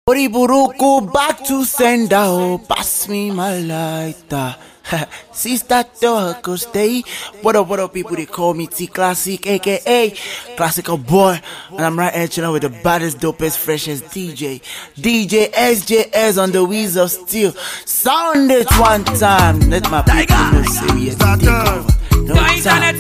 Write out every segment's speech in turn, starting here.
Oriburuku back to sender, oh, pass me my lighter. Sister Dog stay. What up, people? They call me T Classic, aka Classical Boy, and I'm right here chilling with the baddest, dopest, freshest DJ SJS on the wheels of steel. Sound it one time. Let my people know say we are take over. No time.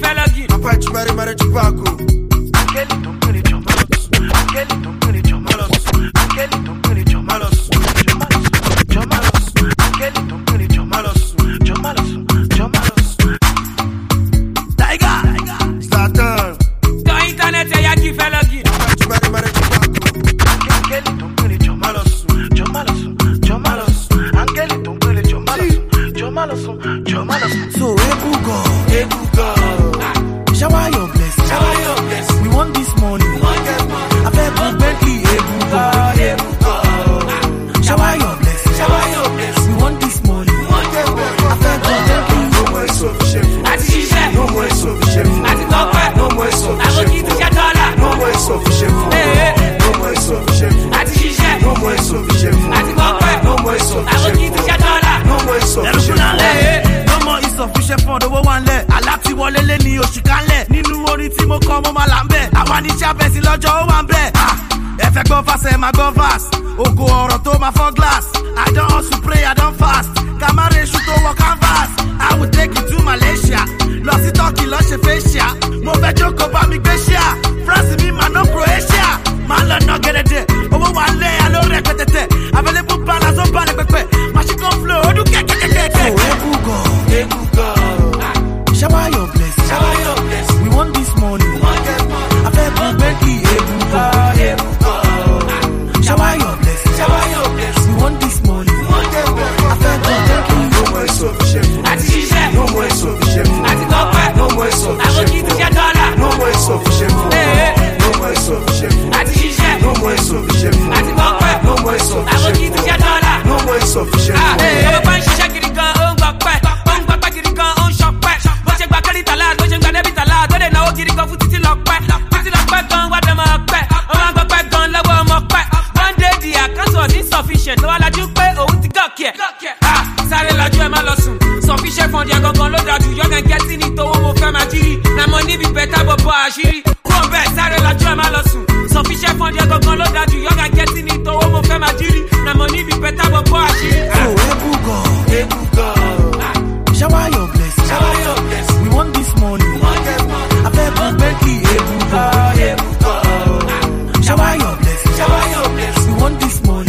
So Ebugo, shower your blessing. We want this money. I beg you, Bentley, Ebugo. Shower your blessing. We want this money. I beg you, Bentley. No more insufficient. No more insufficient. No more insufficient. No more insufficient. No more insufficient. No more insufficient. No more insufficient. No more insufficient. No more insufficient for the one leg. Alati wọlé ní oṣù kanlẹ̀. Nínú orin tí mo kọ mo máa là ń bẹ̀. Àwa ní Champions lọ́jọ́ ó wà ń bẹ̀. Ẹ fẹ́ gbọ́ fast ẹ máa gbọ́ fast. Ògo ọ̀rọ̀ tó máa fọ́ glass. I don hustle pray I don fast. Kàmáre ṣu tó wọ canvas. I will take you to Malaysia. Lọ sí Turkey lọ ṣe facial. Mo fẹ́ jókòó bá mi gbé ṣíà. France mi máa ná Croatia. Máa lọ ná gẹ́dẹ́dẹ́. Owó wà ń lé aló rẹpẹtẹtẹ. Available balance ó balẹ̀ pẹpẹ. Machine gun flow ó dún kẹ́kẹ́kẹ́kẹ́. Ebugo. Shower your blessing. We want this money. I beg you, Bentley, Ebugo. Shower your blessing. We want this money. I beg you, Bentley. No more insufficient. No more insufficient. No more insufficient. No more insufficient. No more insufficient. No more insufficient. No more insufficient. No more insufficient. Insufficient, no alaju pé òun ti gòkè. Sáré lọ́jọ́ ẹ má lọ sùn. Sufficient fund yẹn gangan ló dájú. Young and getting ní tówó mo fẹ́ máa jírí. Na money be better bọ̀bọ̀ àṣírí. Kúrò bẹ́ẹ̀ sáré lọ́jọ́ ẹ má lọ sùn. Sufficient fund yẹn gangan ló dájú. Young and getting ní tówó mo fẹ́ máa jírí. Na money be better bọ̀bọ̀ àṣírí. So Ebugo. Shower your blessing. We want this money. I beg you, Bentley, Ebugo. Shower your blessing. We want this money.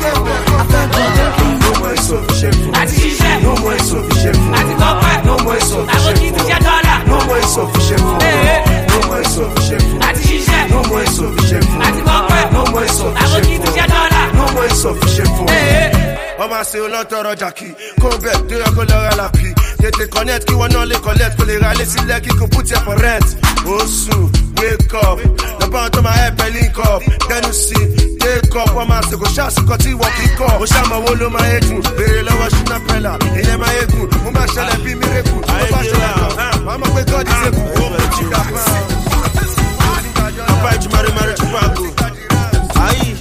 No more insufficient. No more insufficient. No more insufficient. No more insufficient. No more insufficient. No more insufficient. No more insufficient. No more insufficient. Ọmọ ṣe olóńtọrọ jàkì kó bẹ̀ tó yẹ kó lọ́ra làpì tètè connect kí wọ́n náà lè collect kó lè ra lé sílẹ̀ kí kò put here for rent. Oṣù wake up lọ́bàá tó máa help ẹ link up tẹnu sí take up ọmọ àṣekò ṣàṣìkò tí wọ́n kì í kọ́. Ó ṣàmọ̀wó ló máa eégún béèrè lọ́wọ́ ṣúná pẹ́lá ìyẹn máa eégún mo máa ṣẹlẹ̀ bí mírèkù ó bá ṣẹlẹ̀ kan wọ́n mọ̀ pé God is able ó mọ̀ jí dà pa. Ọba ìjùmọ̀rẹ́ mẹ́rin jù fún àgbo. Ayi.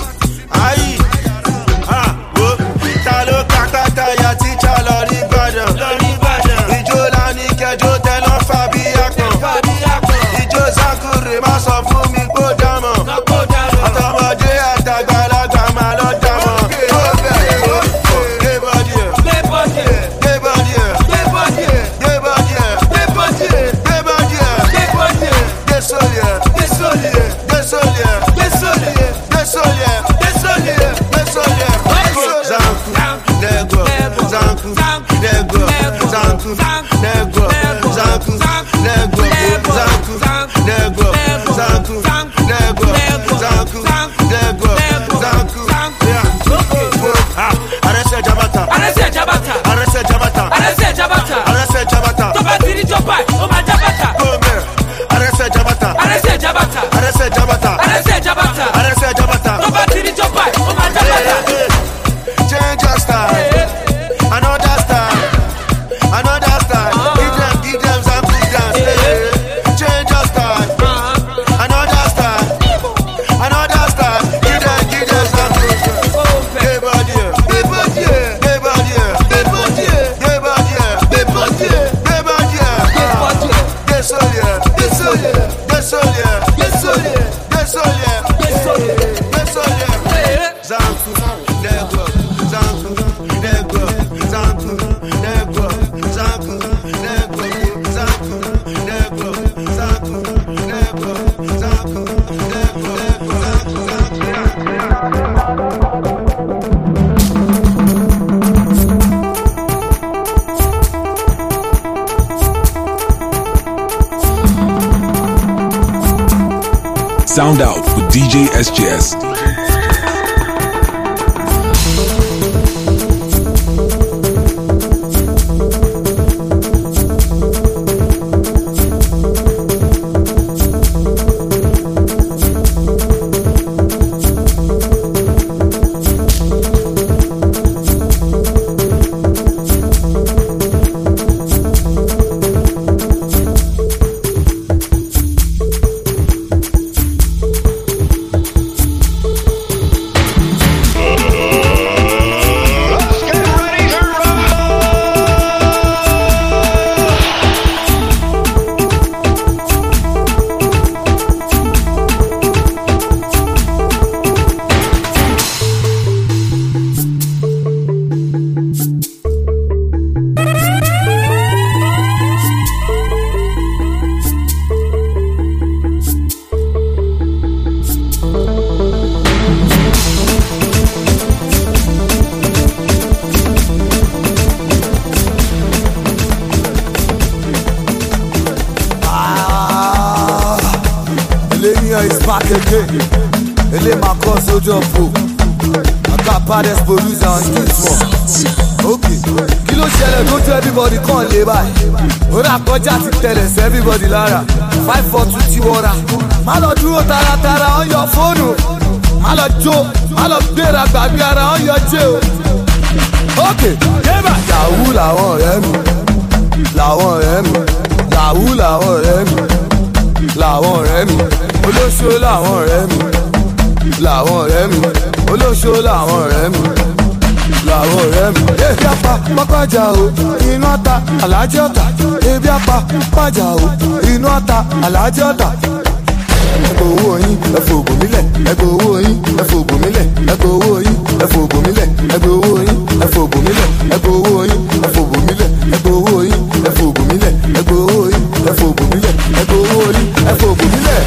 Ta ló kápátá ya tíjà lọ rí Ìbàdàn. Ìjó lání kẹjọ tẹ́lọ́ fàbí àpọ̀n. Ìjó Zakure má sọ fún mi kó dámọ̀. Àtọmọdé àtàgbàlagbà máa lọ dámọ̀. Change your style, another style. Sound out with DJ SJS. back again. Ele my cause soldier pro. I got baddest producer on this one. Okay. Kí ló ṣẹlẹ̀ tó jẹ́ everybody kàn lé báyìí. Ó rà kọjá ti tẹ̀lẹ̀ sí everybody lára. 542 ti wọra. Má lọ dúró taratara on your phone o. Má lọ jó, má lọ gbéra gbàgbé ara on your jẹ́ o. Okay. Yẹ́bà. Yahoo làwọn ọ̀rẹ́ mi. Làwọn ọ̀rẹ́ mi. Yahoo làwọn ọ̀rẹ́ mi. Làwọn ọ̀rẹ́ mi. Olóṣó làwọn ọ̀rẹ́ mi. Làwọn ọ̀rẹ́ mi. Olóṣó làwọn ọ̀rẹ́ mi. Làwọn ọ̀rẹ́ mi. Ebi apá pápájà o, inú ọ̀tá alájẹ ọ̀tá. Ebi apá pápájà o, inú ọ̀tá alájẹ ọ̀tá. Ẹgbẹ́ owó yín, ẹ fògùn mílẹ̀. Ẹgbẹ́ owó yín, ẹ fògùn mílẹ̀. Ẹgbẹ́ owó yín, ẹ fògùn mílẹ̀. Ẹgbẹ́ owó yín, ẹ fògùn mílẹ̀. Ẹgbẹ́ owó yín, ẹ fògùn mílẹ̀. Ẹgbẹ́ owó yín, ẹ fògùn mílẹ̀. Ẹgbẹ́ owó yín, ẹ fògùn mílẹ̀. Ẹgbẹ́ owó yín, ẹ fògùn mílẹ̀.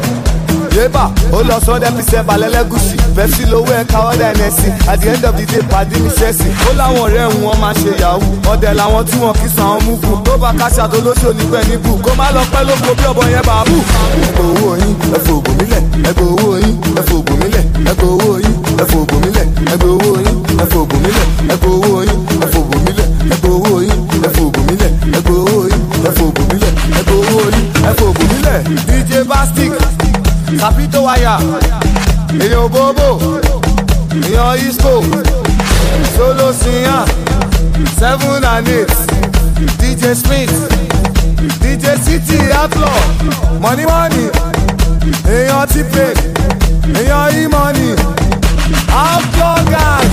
Yébà, ó lọ sọ 100% balẹ̀lẹ́gùsì. Pepsi lówó ẹ̀ka ọ̀dà ẹ̀nẹ́sì. At the end of the day, pàdé mi ṣẹ́sì. Ó láwọn ọ̀rẹ́ ń wọn máa ṣe yahoo. Ọ̀dẹ̀ làwọn tí wọn kì í san àwọn múfù. Tó bá káṣá tó lóṣù nígbẹ́ níbù. Kó má lọ pẹ́ lóko bí ọ̀bọ yẹn bá bù. Ẹgbẹ́ owó yín, ẹ fògùn mílẹ̀. Ẹgbẹ́ owó yín, ẹ fògùn mílẹ̀. Ẹgbẹ́ owó yín, ẹ fògùn mílẹ̀. Ẹgbẹ́ owó yín, ẹ fògùn mílẹ̀. Ẹgbẹ́ owó yín, ẹ fògùn mílẹ̀. Ẹgbẹ́ owó yín, ẹ fògùn mílẹ̀. Ẹgbẹ́ owó yín, ẹ fògùn mílẹ̀. Ẹgbẹ́ owó yín, ẹ fògùn mílẹ̀. DJ Bastic. Capito Wire, èèyàn Bobo, èèyàn Isco, Solo Siyan, 7 and 8, DJ Smith, DJ City Outlaw, Money Money, èèyàn T-Pain, èèyàn E-Money, Outlaw Gang,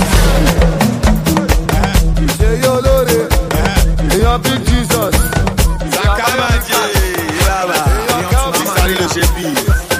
Ṣèyí Olóore, èèyàn Big Jesus, Sakamaje, Ilaba, Isari ló ṣe bí.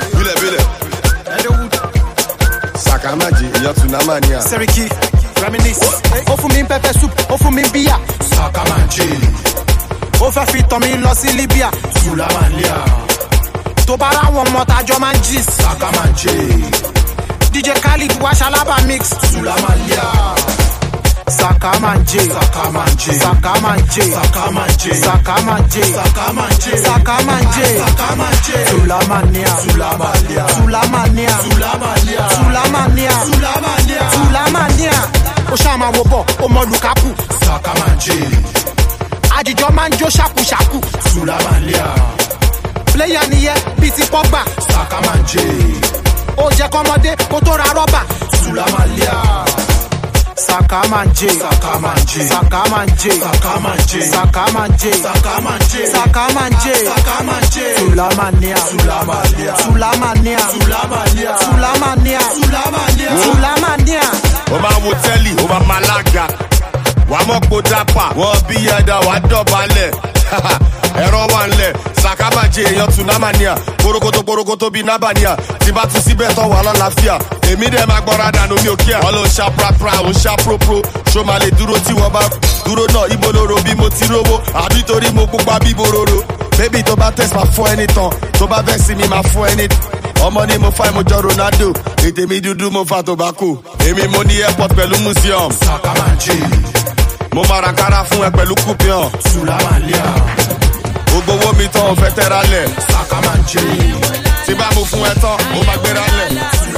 Sakamaji, èèyàn Tunamania. Seriki, reminisce. Ó fún mi pepper soup, ó fún mi bíyà. Sakamaji. Ó fẹ́ fi tọ́ mi lọ sí Libya. Tulamania. Tó bá ráwọn ọmọ tájọ́ máa ń jí. Sakamaji. DJ Khalid wá ṣalábà mix. Tulamania. Sakamaje, Sakamaje, Sakamaje, Sakamaje, Sakamaje, Sakamaje, Sakamaje, Sakamaje. Tulamania, Tulamania, Tulamania, Tulamania, Tulamania, Tulamania, Tulamania. Ó ṣàmà wo bọ̀, ó mọ Lukaku. Sakamaje. Àdìjọ́ máa ń jó ṣàkúṣàkú. Tulamania. Player nìyẹn bíi ti Pogba. Sakamaje. Ó jẹ́ kọ́mọdé kó tó ra rọ́bà. Tulamania. Sakamaje, Sakamaje, Sakamaje, Sakamaje, Sakamaje, Sakamaje, Sakamaje, Sakamaje. Tulamania, Tulamania, Tulamania, Tulamania, Tulamania, Tulamania. Tulamania. Ó máa wo tẹ́lì, ó máa máa lága. Wà á mọ̀ pò dápà, wọ́n bí ẹ̀dá wà á dọ̀bálẹ̀. Ẹ̀rọ wà ń lẹ̀, Sakamaje èèyàn Tunamania. Korokoto bíi Nabania. Tí bá tún síbẹ̀ tán wà lálàáfíà. Èmi dẹ̀ máa gbọ́ra dànù mi ò kíá. Wọ́n ló ń ṣá prapra, ó ń ṣá propro. Ṣó máa lè dúró tí wọ́n bá dúró náà ibo lóró bí mo ti rówó. Àbí torí mo pupa bí bororo. Bébì tó bá test máa fún ẹni tán. Tó bá fẹ́ sí mi máa fún ẹni ọmọ ni mo fa mo jọ Ronaldo. Ètè mi dúdú mo fa tobacco. Èmi mo ní airport pẹ̀lú museum. Sakamaje. Mo máa ra kára fún ẹ pẹ̀lú coupion. Tulamania. Gbogbo owó mi tán ò fẹ́ tẹ́ra lẹ̀. Sakamaje. tí bá mo fún ẹ tán ó máa gbéra lẹ̀.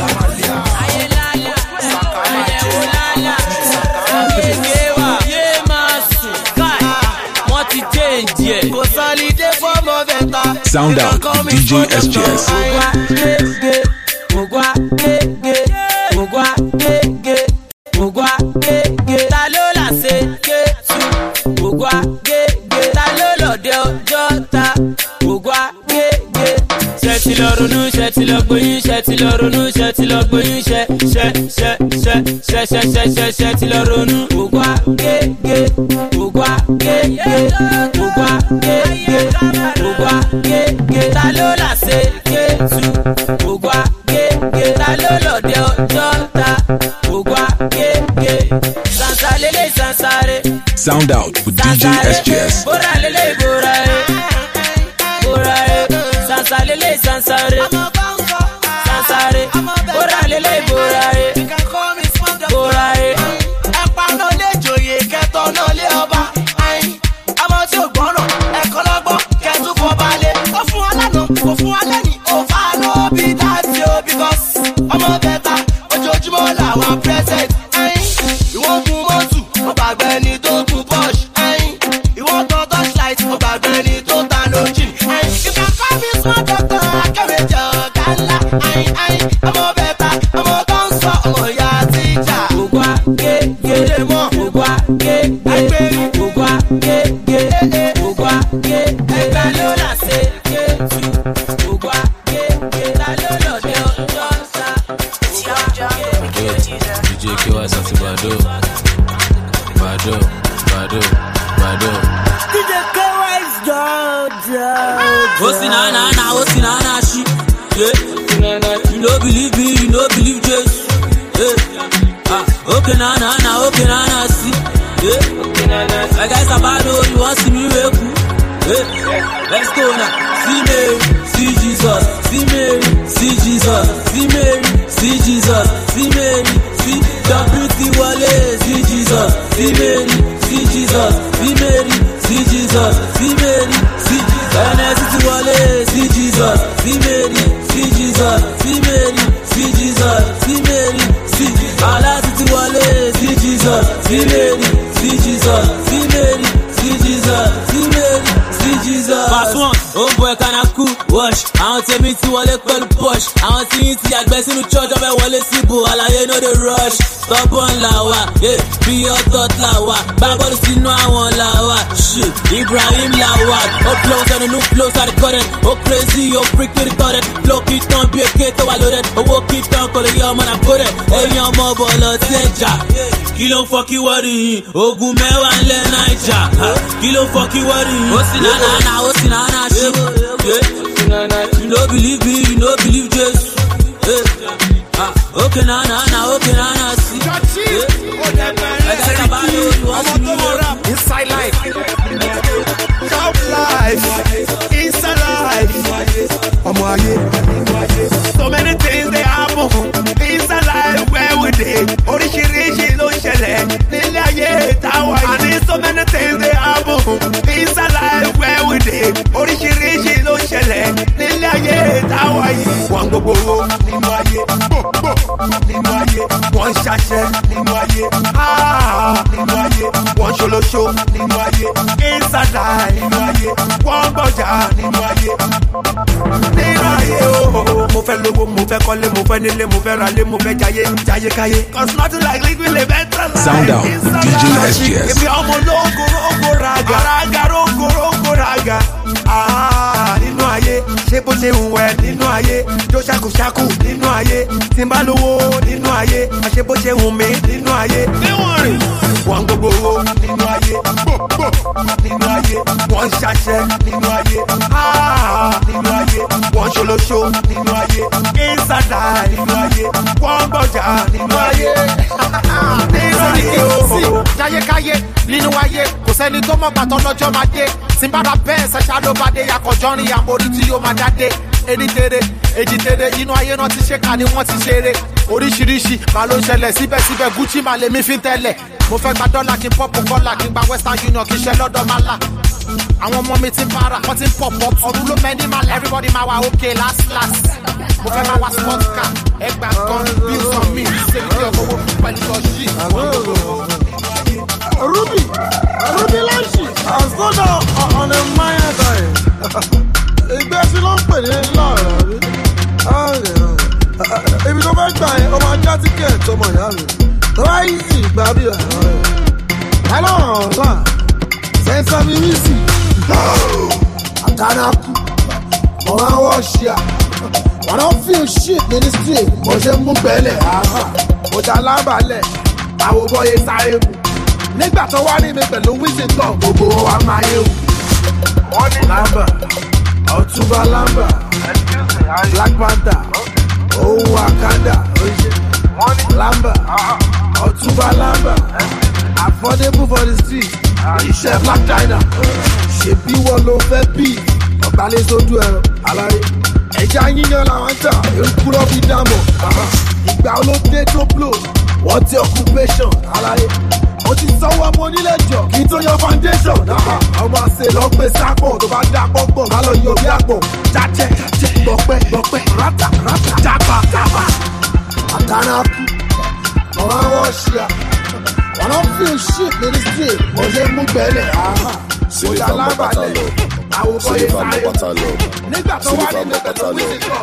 Sound out DJ SJS. Sound out with DJ SJS. Ibrahim Lawal, oh close and a new close at the current. Oh crazy, oh freak to the current. Block it down, be a kid to loaded. Oh walk it down, call it your man, I put it. Hey, your mobile, Teja. Kilo fuck you, what in? Oh, Gumewa and Le Naija. Kilo fuck you, what in? Oh, Sinana, oh, Sinana, shit. You don't believe me, you don't believe Jesus. Okay, Nana, okay, Nana, see. Inside life, top life, inside life. So many things they happen inside life where we did. Orishirishi no shele, nilaye tawa. And so many things they happen inside life where we did. Orishirishi no shele, nilaye tawa. One go nimaye, nimaye. One shashe, nimaye. Nimaye. One solo show, nimaye. Inside life, nimaye. One boja, nimaye. Mo fẹ́ lówó, mo fẹ́ kọ́lé, mo fẹ́ nílé, mo fẹ́ ralé, mo fẹ́ jayé káyé. Cause nothing like liquid live better life. Sound out with DJ SJS. Ibi ọmọ lógo raga, raga rogo raga. Nínú ayé, ṣé bó ṣe ń wẹ̀ nínú ayé, jó ṣàkúṣàkú nínú ayé, tí n bá lówó nínú ayé, ṣé bó ṣe ń mi nínú ayé. Wọ́n gbogbo owó nínú ayé, nínú ayé, wọ́n ṣàṣẹ nínú ayé, nínú ayé, wọ́n ṣolóṣo nínú ayé, inside nínú ayé, wọ́n gbọ́jà nínú ayé, nínú ayé ooo. Jayékáyé nínú ayé, kò sẹ́ni tó mọ̀ gbàtọ́ lọ́jọ́ máa dé. Tí n bá ra bẹ́ẹ̀ ṣẹ̀ṣá ló bá dé, yakọ̀jọ́rin àmórí tí yóò máa jáde. Èdè tèrè, inú ayé náà ti ṣe ká ni wọ́n ti ṣeré. Oríṣiríṣi màá ló ń ṣẹlẹ̀ síbẹ̀síbẹ̀ Gucci màá lèmi fi ń tẹ́lẹ̀. mo fẹ́ gba dọ́là kí n pọ́pù kọ́là kí n gba Western Union kí n ṣe lọ́dọ̀ máa là. Àwọn ọmọ mi ti ń para wọ́n ti ń pọ̀ pọ̀ ọdún ló mẹ́ni máa lẹ̀ everybody máa wà okay last. Mo fẹ́ máa wá sports car ẹgbà kan bills on me ṣé kí ọkọ̀ owó pẹ̀lú ọ̀ṣì. Ruby Lanshi has gone on a minor diet. Ìgbẹ́ sí ló ń pè ní láàárọ̀ rí. Ibi tó fẹ́ gbà yẹn, ọmọ ajá tíkẹ̀ẹ̀tì ọmọ ìyá mi. Tó bá yí sí ìgbà bí ọ̀rọ̀ rẹ̀. Hello, ọ̀sán. Sẹ́ńsà mi rí sí. Àkànnákú. Mo máa ń wọ́ ṣíà. I don't feel shit in the street. Mo ṣe mú bẹ́lẹ̀. Mo dá lábàálẹ̀. Àwọn bọ́yé sáré mu. Nígbà tó wá rí mi pẹ̀lú Washington, gbogbo wa máa yé wù. Wọ́n ní Lamba, Ọ̀túnba Lamba, Black Panther, Ohun Wakanda, Lamba, Ọ̀túnba Lamba, affordable for the street, iṣẹ́ Black China, ṣèbí wọ́n ló fẹ́ bí, ọ̀gbálẹ̀ sójú ẹ̀rọ, aláyé. Ẹja yíyan làwọn ń tà, èrúkúrọ́ fi dámọ̀, ìgbà olóde tó blow, wọ́n ti occupation, aláyé. Mo ti sanwó ọmọ onílé jọ kí n tó yan foundation. Ọmọ àṣẹ lọ gbé sápọ̀ tó bá dá pọ́npọ́n má lọ yọ bí àpọ̀. Jájẹ́ gbọ̀pẹ́ rátà jápa. Àkànnákú ọ̀rọ̀ àwọn ṣíà. I don't feel shit in the street. Mo ṣe mú gbẹ́lẹ̀. Mo dá lábàálẹ̀. Àwọn bọ́yé sáré. Nígbà tó wá nínú pẹ̀lú wíṣíkọ̀.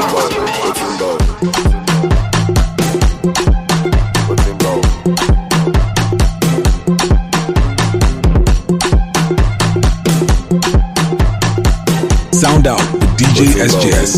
Sound out with DJ SJS.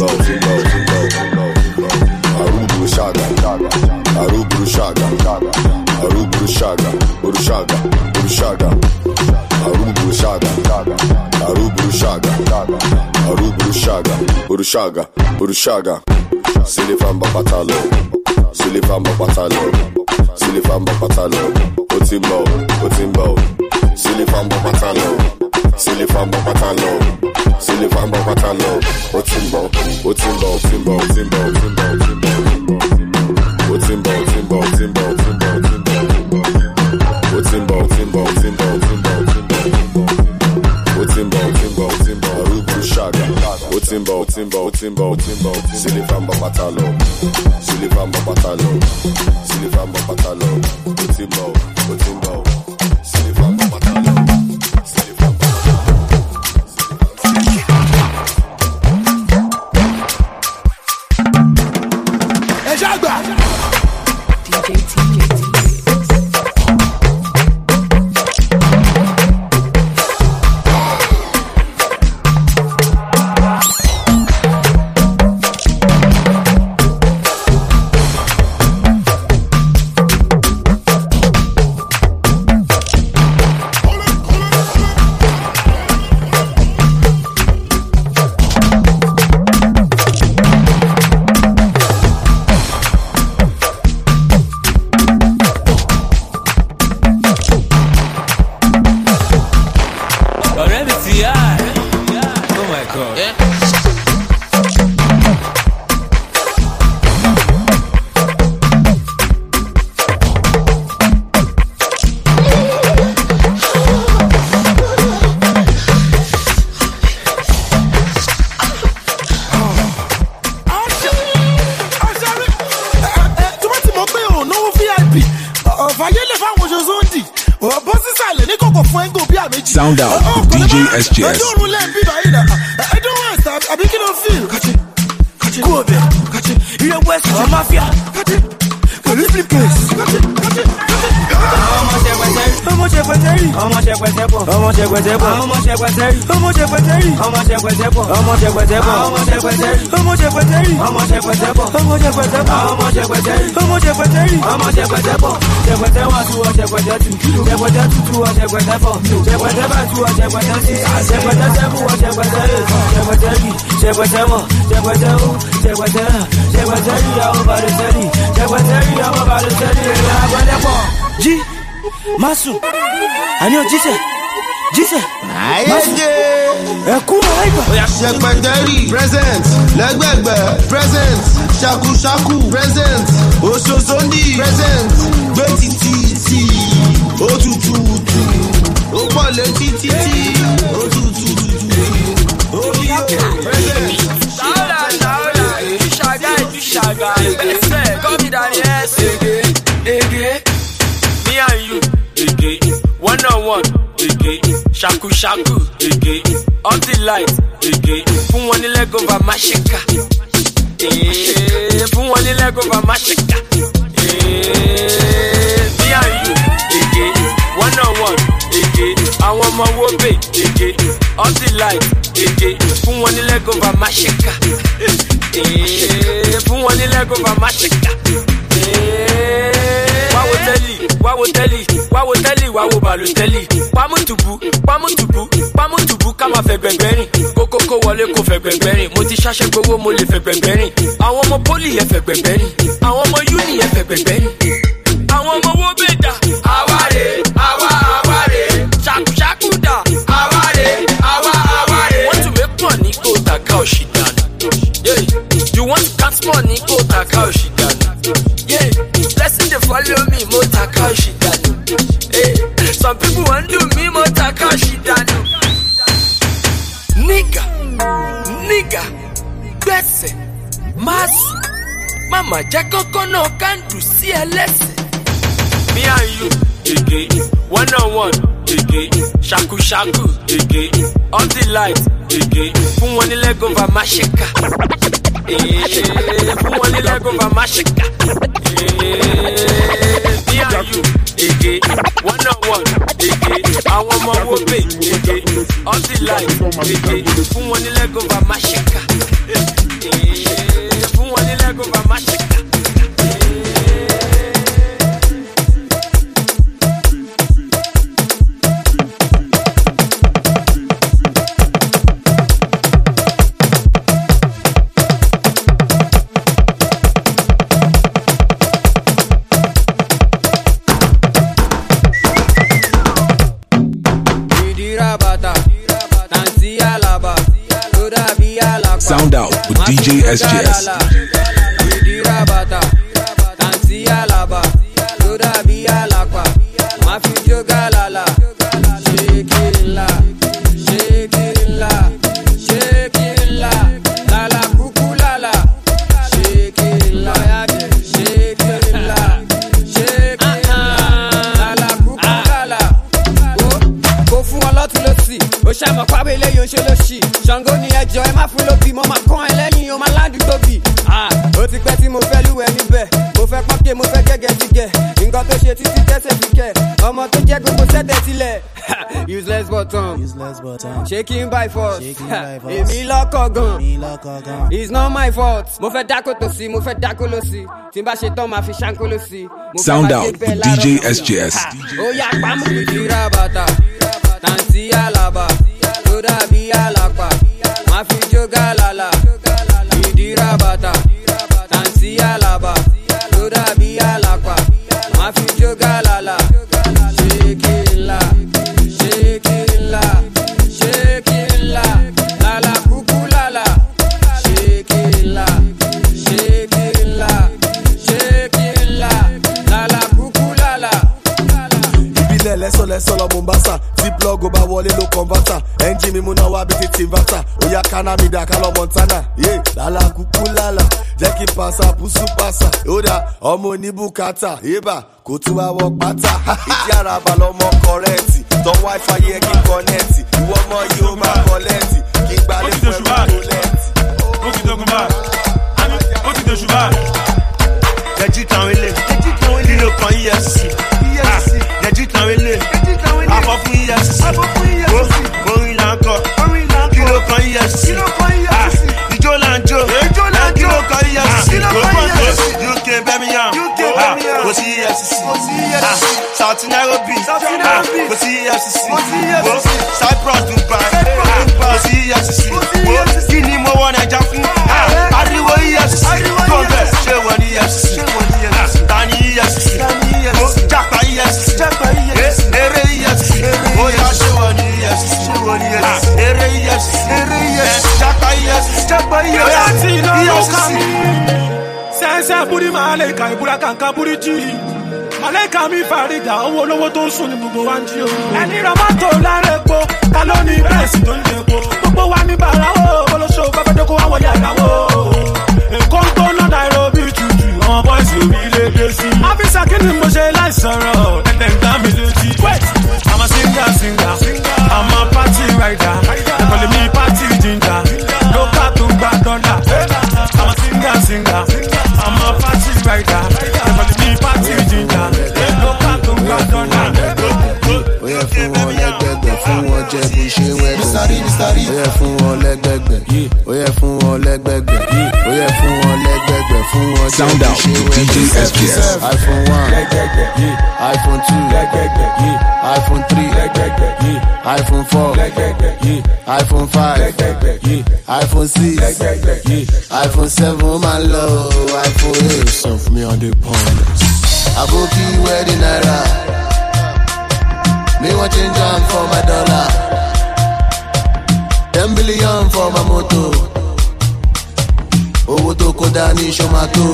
Aruburu Shaga, Aruburu Shaga, Aruburu Shaga, Urushaga, Urushaga, Aruburu Shaga, Aruburu Shaga, Aruburu Shaga, Urushaga, Urushaga, Silifamba Patalo, Silifamba Patalo, Silifamba Patalo, Otimbo, Silifamba Patalo, Silifamba Patalo. Silifamba Patalo, Otimbo, Otimbo, Timbo, Timbo, Timbo, Timbo, Otimbo, Timbo, Timbo, Timbo, Timbo, Otimbo, Timbo, Timbo, Timbo, Timbo, Otimbo, Timbo, Timbo, Aruburu Shaga, Otimbo, Timbo, Timbo, Timbo, Silifamba Patalo, Silifamba Patalo, Silifamba Patalo, Otimbo, Otimbo, Silifamba Patalo. Sound out with DJ SJS. G, Masu, Anio Jise, Shekpeteri, present. Legbegbe, present. Shaku, present. Ososondi, present. Betiti, Me and you, one on one, shaku shaku, off the light, fún wọn ní leg over mashika, fún wọn ní leg over mashika. Me and you, one on one, àwọn ọmọ wo bè, off the light, fún wọn ní leg over mashika, fún wọn ní leg over mashika. Why would tell Balotelli? Pamutubu, kama fẹ́ gbẹ̀ngbẹ̀rin. Kókókó wọlé kò fẹ́ gbẹ̀ngbẹ̀rin. Mo ti ṣaṣẹ́ gbowó mo lè fẹ́ gbẹ̀ngbẹ̀rin. Àwọn ọmọ poli yẹn fẹ́ gbẹ̀ngbẹ̀rin. Àwọn ọmọ uni yẹn fẹ́ gbẹ̀ngbẹ̀rin. Àwọn ọmọ wo bẹ̀ dà? Àwárẹ̀. Ṣàkúṣàkú dà? Àwárẹ̀. Want to make money go taka òṣìdànù. You want to count money go taka òṣìdànù. Blessing they follow me, mo taka òṣìdànù. Some people want to me, mo taka òṣìdànù. Nigga, gbẹ̀sẹ̀, máàsì, mama jẹ́ kọ́kọ́ náà kándù sí ẹlẹ́sẹ̀. Me and you, one on one, shaku shaku, off the light, fún wọn ní leg over mashika, fún wọn ní leg over mashika. Me and you, one on one, àwọn ọmọ wo bè, off the light, fún wọn ní leg over mashika, fún wọn ní leg over mashika. Sound out with DJ SJS. Ṣàmọ̀ pàbí lẹ́yìn oṣù lóṣì Ṣàngó ni ẹjọ́ ẹ má fún lóbi mo máa kán ẹ lẹ́yìn o máa ládùú tóbi. Ó ti pẹ́ tí mo fẹ́ lúwẹ̀ níbẹ̀ mo fẹ́ pọ́nkẹ́ mo fẹ́ gẹ́gẹ́ ti gẹ̀ nǹkan tó ṣe títí tẹ́sẹ̀ fi kẹ̀ ọmọ tó jẹ́ gbogbo sẹ́tẹ̀ sílẹ̀. Useless button shaking by force èmi lọ́kọ̀ gan it's not my fault. Mo fẹ́ dákó tó sí mo fẹ́ dákó ló sí tí n bá ṣe tán máa fi ṣáńkó ló sí. Sound out with DJ SJS. Ó yá pàmò ìdíra bàtà. Tanti alaba, toda bi alapa, ma fi joga lala, idira bata. Tanti alaba, toda bi alapa, ma fi joga lala. Shake it la, lala kuku lala. Shake it la, lala kuku lala. Ìbílẹ̀ lẹ́sọ̀ lọ Mombasa. Plug over wọlé ló converter engine mímú náà wá bí ti tìǹbàtà Oya Canada kálọ̀ Montana lálá kúkú lálá jẹ́ kí n pàṣà pùsù pàṣà Yóòdà ọmọ oníbùkátà Ébà kò tún wá wọ pátá Ìdí àràbà lọmọ kọrẹ́ẹ̀tì Tọ́ wifi yẹ kí n kọ́nẹ́ẹ̀tì Ìwọ ọmọ yìí ó máa kọ́lẹ́ẹ̀tì Kí n gbalẹ̀ fún ẹ̀rọ kọ́lẹ́ẹ̀tì. Ó ti dogun báyìí, ó ti doṣù báyìí. Yẹjí kan ilé, kílò kan EFCC. Yẹjí kan ilé, afọ fún EFCC. Orin là ń kọ, kílò kan EFCC. Ijó là ń jó, kílò kan EFCC. UK Birmingham, kò sí EFCC. South Nairobi, kò sí EFCC. Cyprus Dubai, kò sí EFCC. Kí ni mo wọ Naija fún? Ariwo EFCC, kọ́ńbẹ̀ ṣé wọ́n ní EFCC? Tani EFCC, Japa EFCC, Ere EFCC, Oya ṣé wọ́n ní EFCC? Ere EFCC, Japa EFCC, Oya ti EFCC. Sẹ́nsẹ́ búrí màálẹ̀ka ìbúra kàǹkà búrí jí. Màálẹ̀ka mi fàrídà owó olówó tó ń sùn ní gbogbo wa ń jí o. Ẹni ra mọ́tò lára epo, ta ló ní bẹ́ẹ̀sì tó ń jẹ epo? Gbogbo wa ní bàrà o, olóṣò bàbá dókó wá wọ yàrá o. Èkó ń gbóná Nairobi tutù, àwọn bọ́ìsì orílẹ̀-èdè. sí. Àfisà kí ni mo ṣe láì sọ̀rọ̀ ẹ̀tẹ̀ ń dá mi létí. Wait, I'm a singer, I'm a party rider. They call me party ginger. No car to gba dollar. I'm a singer, I'm a party rider. They call me party ginger. No car to gba dollar. Oya fún wọn lẹ́gbẹ̀gbẹ̀, fún wọn jẹ bó ṣe wẹ́gbẹ̀. Oya fún wọn lẹ́gbẹ̀gbẹ̀, oya fún wọn lẹ́gbẹ̀gbẹ̀, oya fún wọn lẹ́gbẹ̀gbẹ̀, fún wọn jẹ bó ṣe wẹ́gbẹ̀. iPhone 1, iPhone 2, iPhone 3, iPhone 4, iPhone 5, iPhone 6, iPhone 7, my love, iPhone 8. Surf me on the pond. Aboki wedding naira. Me want change on for my dollar. 10 billion for my moto. Owó tó kó dání ṣomato.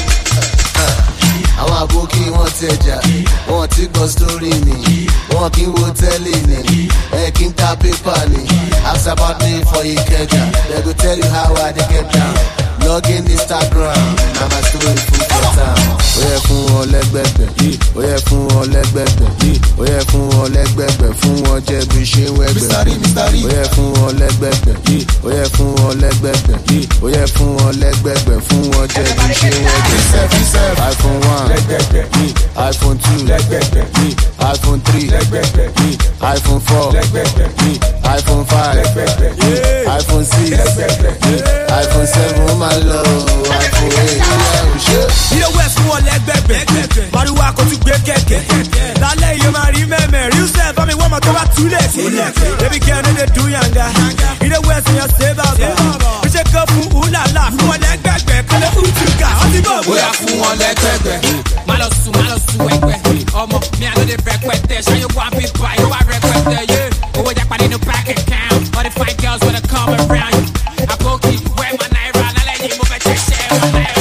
Àwọn àbókí wọn tẹja, wọn ti gbọ́ sórí mi, wọn kì í wo tẹ́lẹ̀ ni, kì í ta pépà ni. Ask about me for Ikeja, they go tell you how I dey get down. Log in Instagram, na my story full for town. Oya fún wọn lẹ́gbẹ̀gbẹ̀, oya fún wọn lẹ́gbẹ̀gbẹ̀, oya fún wọn lẹ́gbẹ̀gbẹ̀, fún wọn jẹ bí ṣe wẹ́gbẹ̀. Oya fún wọn lẹ́gbẹ̀gbẹ̀, oya fún wọn lẹ́gbẹ̀gbẹ̀, oya fún wọn lẹ́gbẹ̀gbẹ̀, fún wọn jẹ bí ṣe wẹ́gbẹ̀. iPhone 1, iPhone 2, iPhone 3, iPhone 4, iPhone 5, iPhone 6, iPhone 7, my love, iPhone 8. Ilé west fún wọn lẹ́gbẹ̀gbẹ̀, Màrúwá kò tún gbé kẹ̀kẹ́. Lálẹ́ yìí máa rí mẹ́mẹ́, rí sẹ́ẹ̀ bá mi wọ́n mọ̀ tó bá túlẹ̀. Baby girl no dey do yanga, ilé west yẹn ṣe bàbá. Bí ṣe kọ́ fún Ulala, fún wọn lẹ́gbẹ̀gbẹ̀, kọ́lé Utuka, ọtí bọ̀. Bóyá fún wọn lẹ́gbẹ̀gbẹ̀, má lọ sùn ẹgbẹ́. Ọmọ mi àlọ́ lè rẹpẹtẹ, ṣáyé wá bí báyìí wá rẹpẹtẹ, yé. Owó jápa nínú bank account, all the fine girls wanna come around you. Àbókí, where my naira, lálẹ́ yìí mo fẹ́ ṣẹ̀ṣẹ̀ my naira.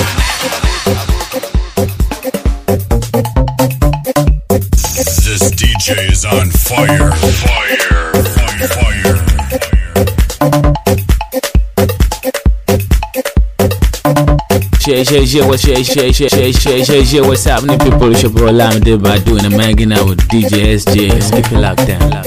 This DJ is on fire. What's happening, people? It's your boy Lamde Badu, and I'm hanging out with DJ SJ. Let's keep it locked down.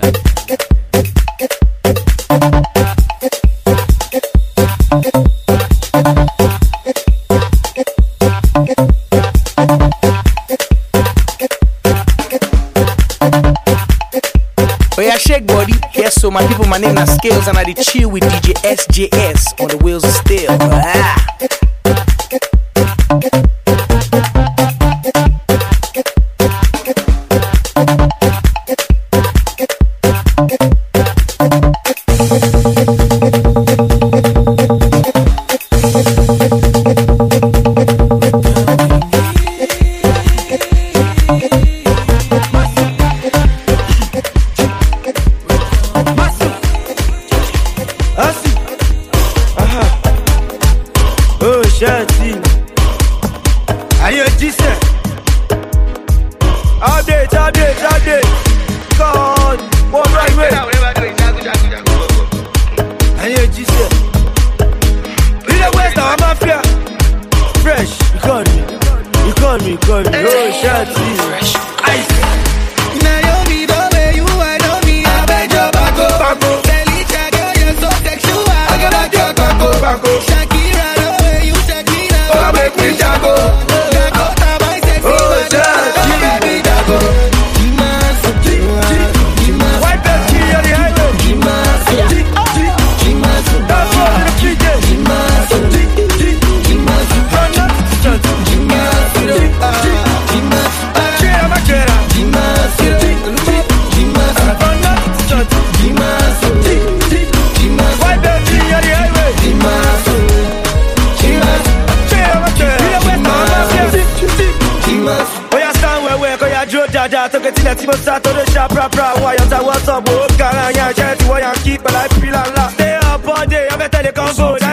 Oya shake body, yes so my people, my name is Skills and I dey chill with DJ SJS on the wheels of steel. Stay up all day, I bet they can't go.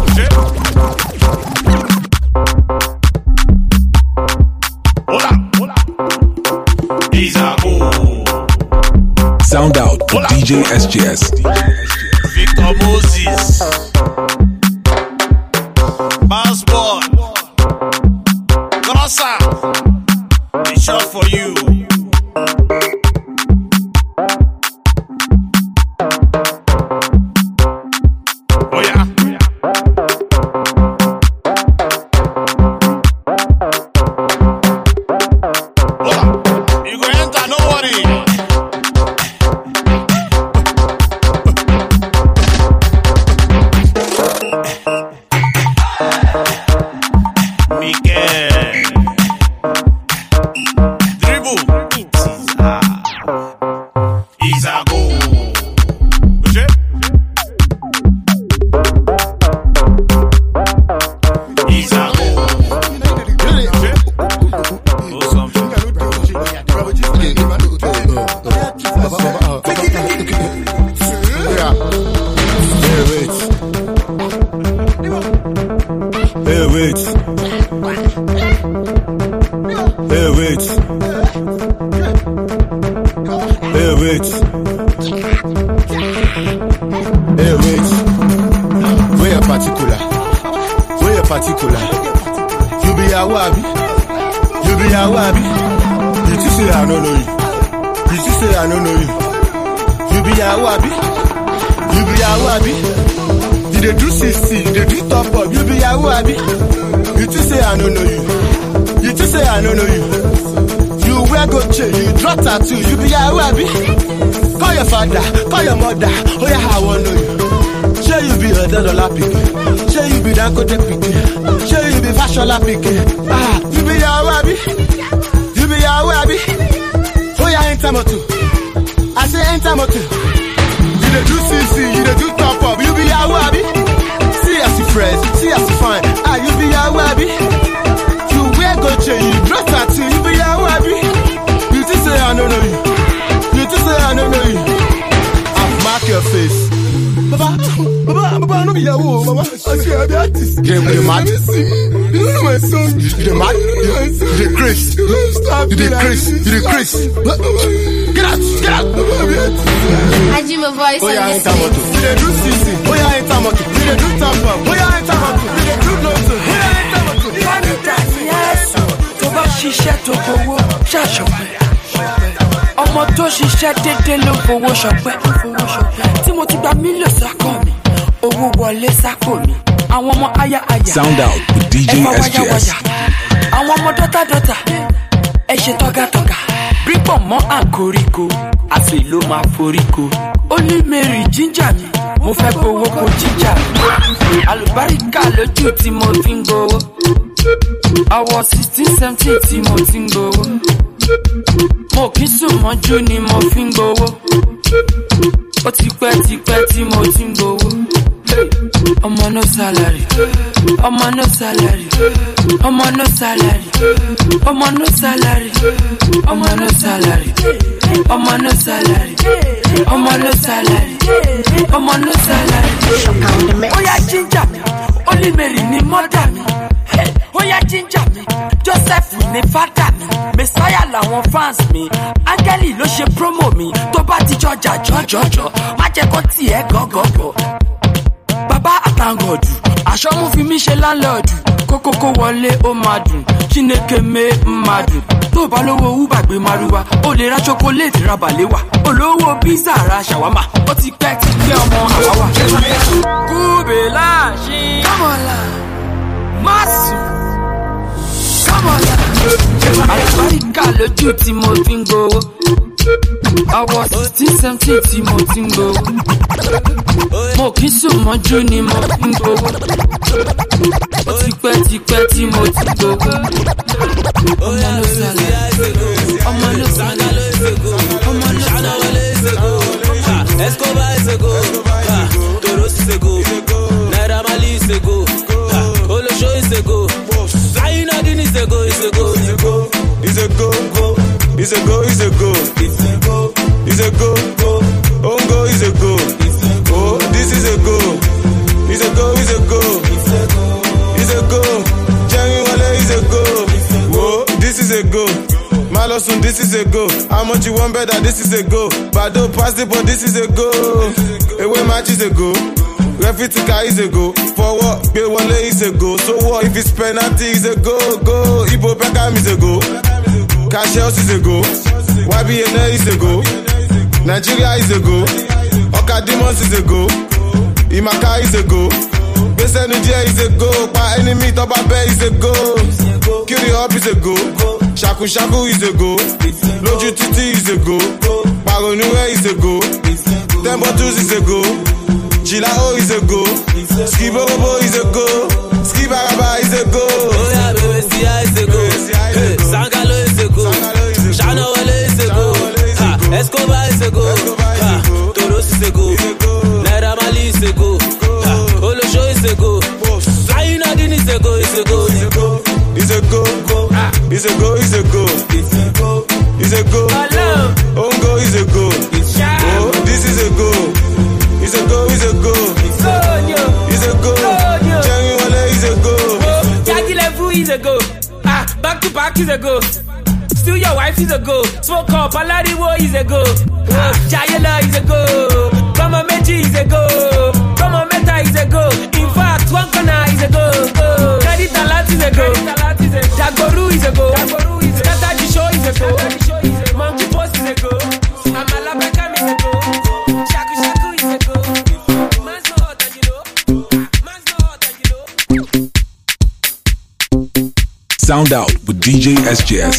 Hola. Sound out with DJ SGS. Victor Moses. Passport. Grossa. They shot for you. Oh yeah. You go enter, no worry. Call your mother, oh yeah, I want to know you. Sure you be $100 pick. Sure you be Dangote pick. Sure you be Fashola pick. Ah, you be Yawabi. You be Yawabi. Oh yeah, enter moto. I say enter moto. You dey do CC, you dey do top up. You be Yawabi. See as you fresh, see as you fine. Ah, you be Yawabi. You wear Gucci, you dress tattoo. You be Yawabi. You just say I don't know you. You just say I don't know you. Mark your face. Baba, no be Yahoo, Baba. I say I be artist. You mad? You know my song. You mad? You the Chris. You the Chris. You the Chris. Get out, get out. I do my voice. Oh yeah, enter moto. You dey do CC. Oh yeah, enter moto. You dey do top up. Oh yeah, enter moto. You dey do loto. Oh yeah, enter moto. Yes. Tó bá ṣiṣẹ́ tó gbowó, ṣàṣọpẹ́. Ọmọ tó ṣiṣẹ́ dédé ló fowó ṣọpẹ́. Tí mo ti gba mílíọ̀nù sákọ̀ mi, owó wọlé sákò mi. Àwọn ọmọ aya. Sound out with DJ SGS. Àwọn ọmọ dọ́tà. Ẹ ṣe tọ́gàtọ́gà. Bípọ̀ mọ́ àkóríko, àṣẹ ló máa foríko. Ó ní Mary jíjà mi, mo fẹ́ gbowó kó jíjà. Àlùbáríkà lójú tí mo fi ń gbowó. Àwọ̀ 16-17 tí mo ti ń gbowó. Mo kì í sùn mọ́jú ni mo fi ń gbowó. Ó ti pẹ́ tí mo ti ń gbowó. Ọmọ no salary, ọmọ no salary, ọmọ no salary, ọmọ no salary, ọmọ no salary, ọmọ no salary, ọmọ no salary, ọmọ no salary. Ó yá jíjà mi, Olímèrì ni mọ́dà mi. Ó yá jíjà mi, Joseph ni fádà mi. Messiah làwọn fans mi. Áńgẹ́lì ló ṣe promo mi. Tó bá ti jọjà jọjọjọ, má jẹ́ kó tiẹ̀ gọ́gọ́gọ́. Bàbá àtàngọ̀dù, aṣọ mú fi mí ṣe lálọ́ọ̀dù. Kókókó wọlé ó máa dùn, Chineke mé máa dùn. Tó bá lówó Uber gbé Márúwá, ó lè ra chocolate ra bàléwà. Olówó pizza ra ṣàwámà, ó ti pẹ́ ti gbé ọmọ àwáwà. Kúbè láàṣì, kọ́mọ̀lá, máàsù, kọ́mọ̀lá. Àlùbáríkà lójú tí mo fi ń gbowó. Àwọ̀ 16-17 tí mo ti ń gbowó. Mo kì í sùn mọ́jú ni mo fi ń gbowó. Ó ti pẹ́ tí mo ti gbowó. Ọmọ ló sálẹ̀. Ọmọ ló sálẹ̀. Ọmọ ló sálẹ̀. Escobar is a go. Toros is a go. Naira Marley is a go. Olosho is a go. Zainadine is a go. Is a go. Is a go. Is a go. Is a go. Is a go. Is a go. Ongo is a go. Oh, this is a go. Is a go. Is a go. Is a go. Jerry Wale is a go. Oh, this is a go. Malosun, this is a go. How much you want better? This is a go. Bado pass the but this is a go. Away match is a go. Refitika is a go. Forward, Bewale is a go. So what if it's penalty is a go? Go. Ibo Beckham is a go. Cassius is a go. YBNA is a go. Nigeria is a go. Okadimos is a go. Imaka is a go. Besenujie is a go. Pa enemy Toba Bay is a go. Kiri up is a go. Shaku Shaku is a go. Loju Titi is a go. Paronue is a go. Tembotus is a go. Chilao is a go. Skiborobo is a go. Skibaraba is a go. Oh yeah, baby, Sia is a go. Hey, Sangalo is a go. Shana Wale is a go. Escobar is a go. Toros is a go. Naira Mali is a go. Olosho is a go. Sayunadin is a go. Is a go. Is a go. Is a go. Is a go. Is a go. Ongo is a go. Oh, this is a go. Is a go. Is a go. Is a go. Jerry Wale is a go. Jackie Levu is a go. Back to back is a go. Still your wife is a go. Smoke up, Alariwo is a go. Jayela is a go. Kama Meji is a go. Kama Meta is a go. In fact, Wankana is a go. Kadi Talat is a go. Jagoru is a go. Skata Jisho is a go. Monkey Post is a go. Amala Bekam is a go. Shaku Shaku is a go. Man's no hot and you know. Man's no hot and you know. Sound out with DJ SJS.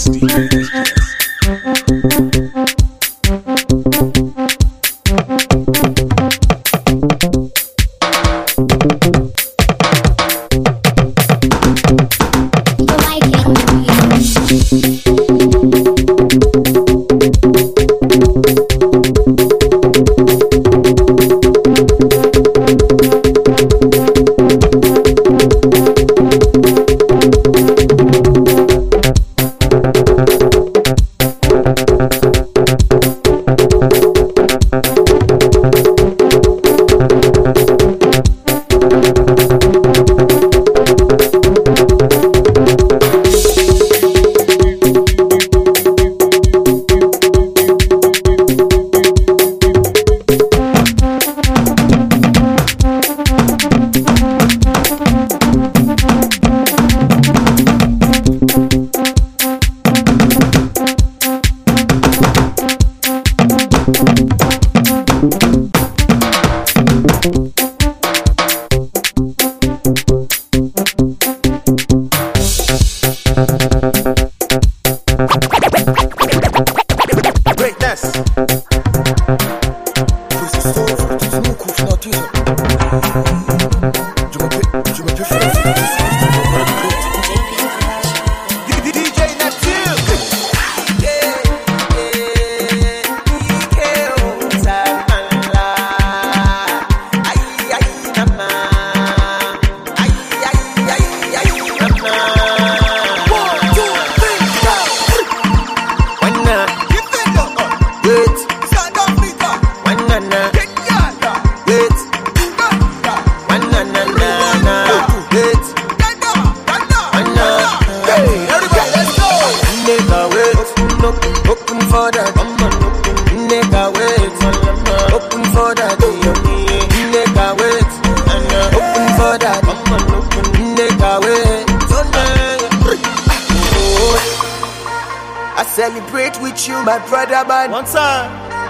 Celebrate with you, my brother, man. One time.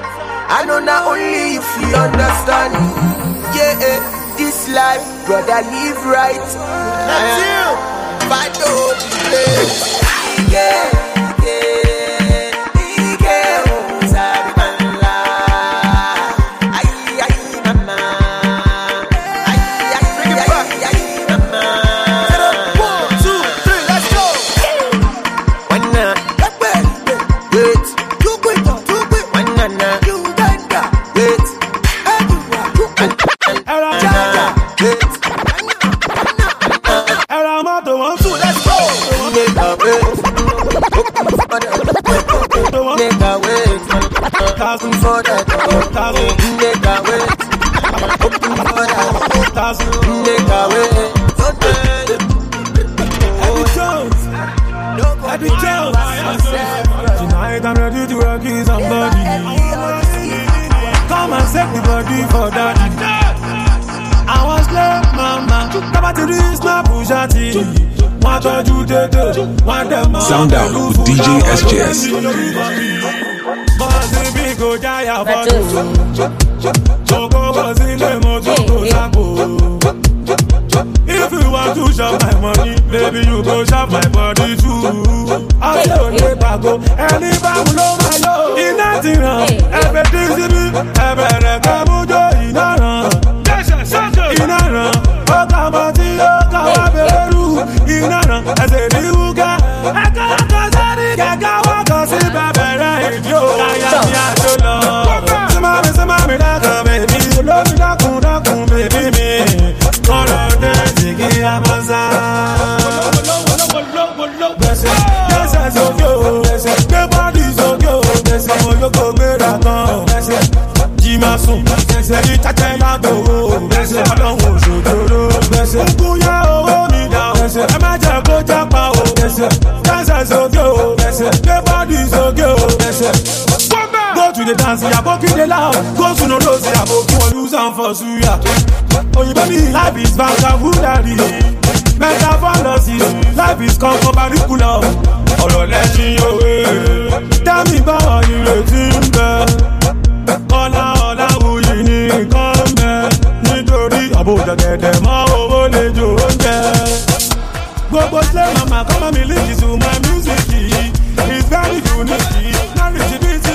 I know not only if you understand. Yeah, this life, brother, live right. That's you. Find the holy place. Yeah. for daddy. I was slave mama, never to this na Bugatti. One tọ́jú tètè, one dem. Sound out with DJ SJS. Bọ́sì bí kò jáyà fọ́tò. Joko bọ́sì lè mọ tó kò sápò. If you want to shop my money, baby you go shop my body too. Ọ̀sẹ̀ òní pàgó, ẹni báwo ló máa lò? Iná ti ràn, ẹ̀fẹ̀ tí síbí, ẹ̀fẹ̀ rẹ̀ kẹ́ mú jó iná ràn. Iná ràn, ó kà mọ́ tí ó kà wá bẹ̀rẹ̀ rú. Iná ràn, ẹsẹ̀ ní wúkà. Ẹ̀ka ọkọ̀ sẹ́ni kẹ̀kẹ́ wọ́n kàn sí bẹ̀bẹ̀rẹ̀ ìjó. Káyà ní àjò lọ. Símámi dákun bèbí, olómi dákun bèbí mi. Kọ́lọ̀ dé jìgì àmọ́sá. Gbèsè sókè o, gbé bọ́dì sókè o. Ọmọ yòókù gbéra kan. Jí máa sùn, ẹni tẹ́tẹ́ lágbòó. Ọlọ́run òṣòjòrò. Ogun yá owó mi dà o. Ẹ má jẹ́ kó jápa o. Gbèsè sókè o, gbé bọ́dì sókè o. Go to the dance, Yaboki the loud. Go to no rose, Yaboki will use and for suya. Oh, you baby, life is vocabulary. Mental fallacy, life is comparable. Ọ̀rọ̀ lẹ́sìn òwe. Tẹ́mi báwo ni retí ń bẹ? Ọlá wuyì ní nǹkan bẹ. Nítorí àbójọ̀gẹ̀dẹ̀ mọ́ owó lè jò oúnjẹ. Gbogbo ṣé màmá kọ́ mọ́ mi líkì to my music. It's very unique. Not rich, bitch,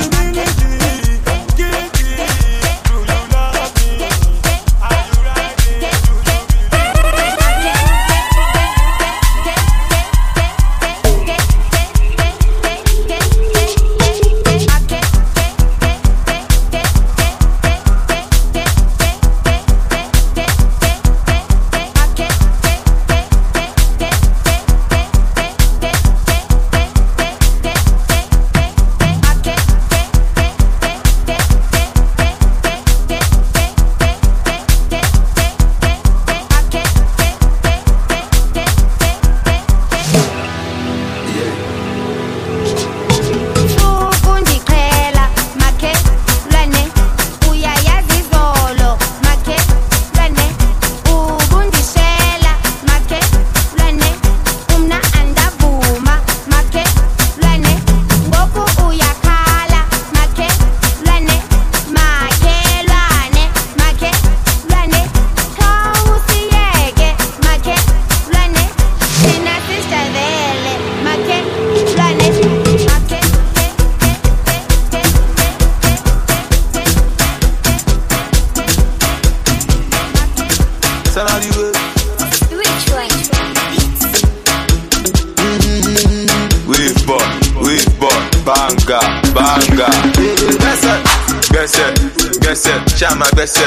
Chama gbese,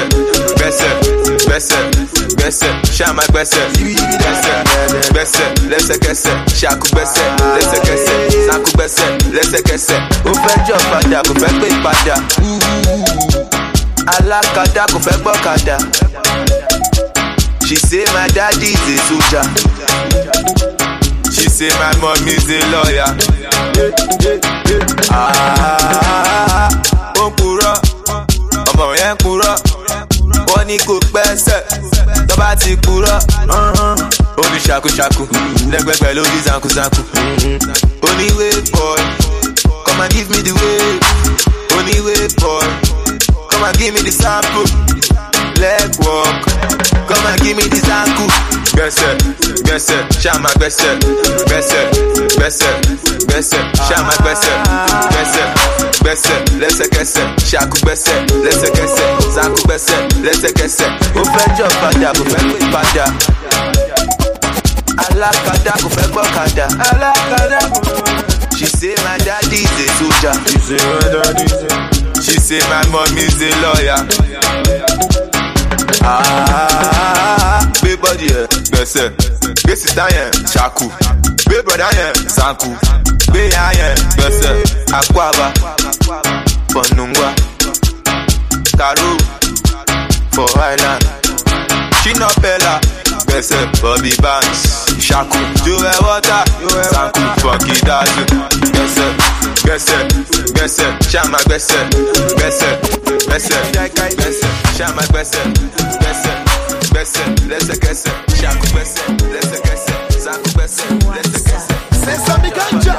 chama gbese, lẹ́sẹ̀kẹsẹ̀, ṣàkú gbese, lẹ́sẹ̀kẹsẹ̀, ṣàkú gbese, lẹ́sẹ̀kẹsẹ̀. Ó fẹ́ jọ padà, kò fẹ́ pé padà. Alákadá kò fẹ́ gbọ́kadà. She say my daddy is a soldier. She say my mom is a lawyer. Ó purọ́. Ọmọ yẹn purọ́, wọ́n ní kò pẹ́sẹ̀, tọ́ba ti purọ́, ó ní ṣàkúṣàkú, lẹ́gbẹ̀gbẹ̀ ló ní zankusanku. Ó ní wave boy, come and give me the wave. Ó ní wave boy, come and give me the sample. Leg walk, come and give me the zanku. Gbẹ́sẹ̀, ṣàmà gbẹ́sẹ̀, ṣàmà gbẹ́sẹ̀, lẹ́sẹ̀kẹsẹ̀, ṣàkú gbẹ́sẹ̀, lẹ́sẹ̀kẹsẹ̀, zanku gbẹ́sẹ̀, lẹ́sẹ̀kẹsẹ̀. Ó fẹ́ jọ padà, kò fẹ́ pé padà. Alákadá kò fẹ́ gbọ́kadà. She say my daddy is a soldier. She say my mom is a lawyer. Gbé bọ́dì ẹ̀ gbẹ̀sẹ̀, gbé sísá yẹn ṣàkú, gbé bọ̀dá yẹn sanku, gbé yá yẹn gbẹ̀sẹ̀, àkúàbà, bọ̀nùngbà, kàró, for island, ṣínà pẹ̀lá, gbẹ́sẹ̀ Bobby Banks ṣàkó Joe water sanku funky dájú gbẹ́sẹ̀ gbẹ́sẹ̀ gbẹ́sẹ̀ ṣàmà gbẹ́sẹ̀ gbẹ́sẹ̀ gbẹ́sẹ̀ gbẹ́sẹ̀ ṣàmà gbẹ́sẹ̀ gbẹ́sẹ̀ gbẹ́sẹ̀ lẹ́sẹ̀kẹsẹ̀ ṣàkó gbẹ́sẹ̀ lẹ́sẹ̀kẹsẹ̀ sanku gbẹ́sẹ̀ lẹ́sẹ̀kẹsẹ̀. Sesame ganja.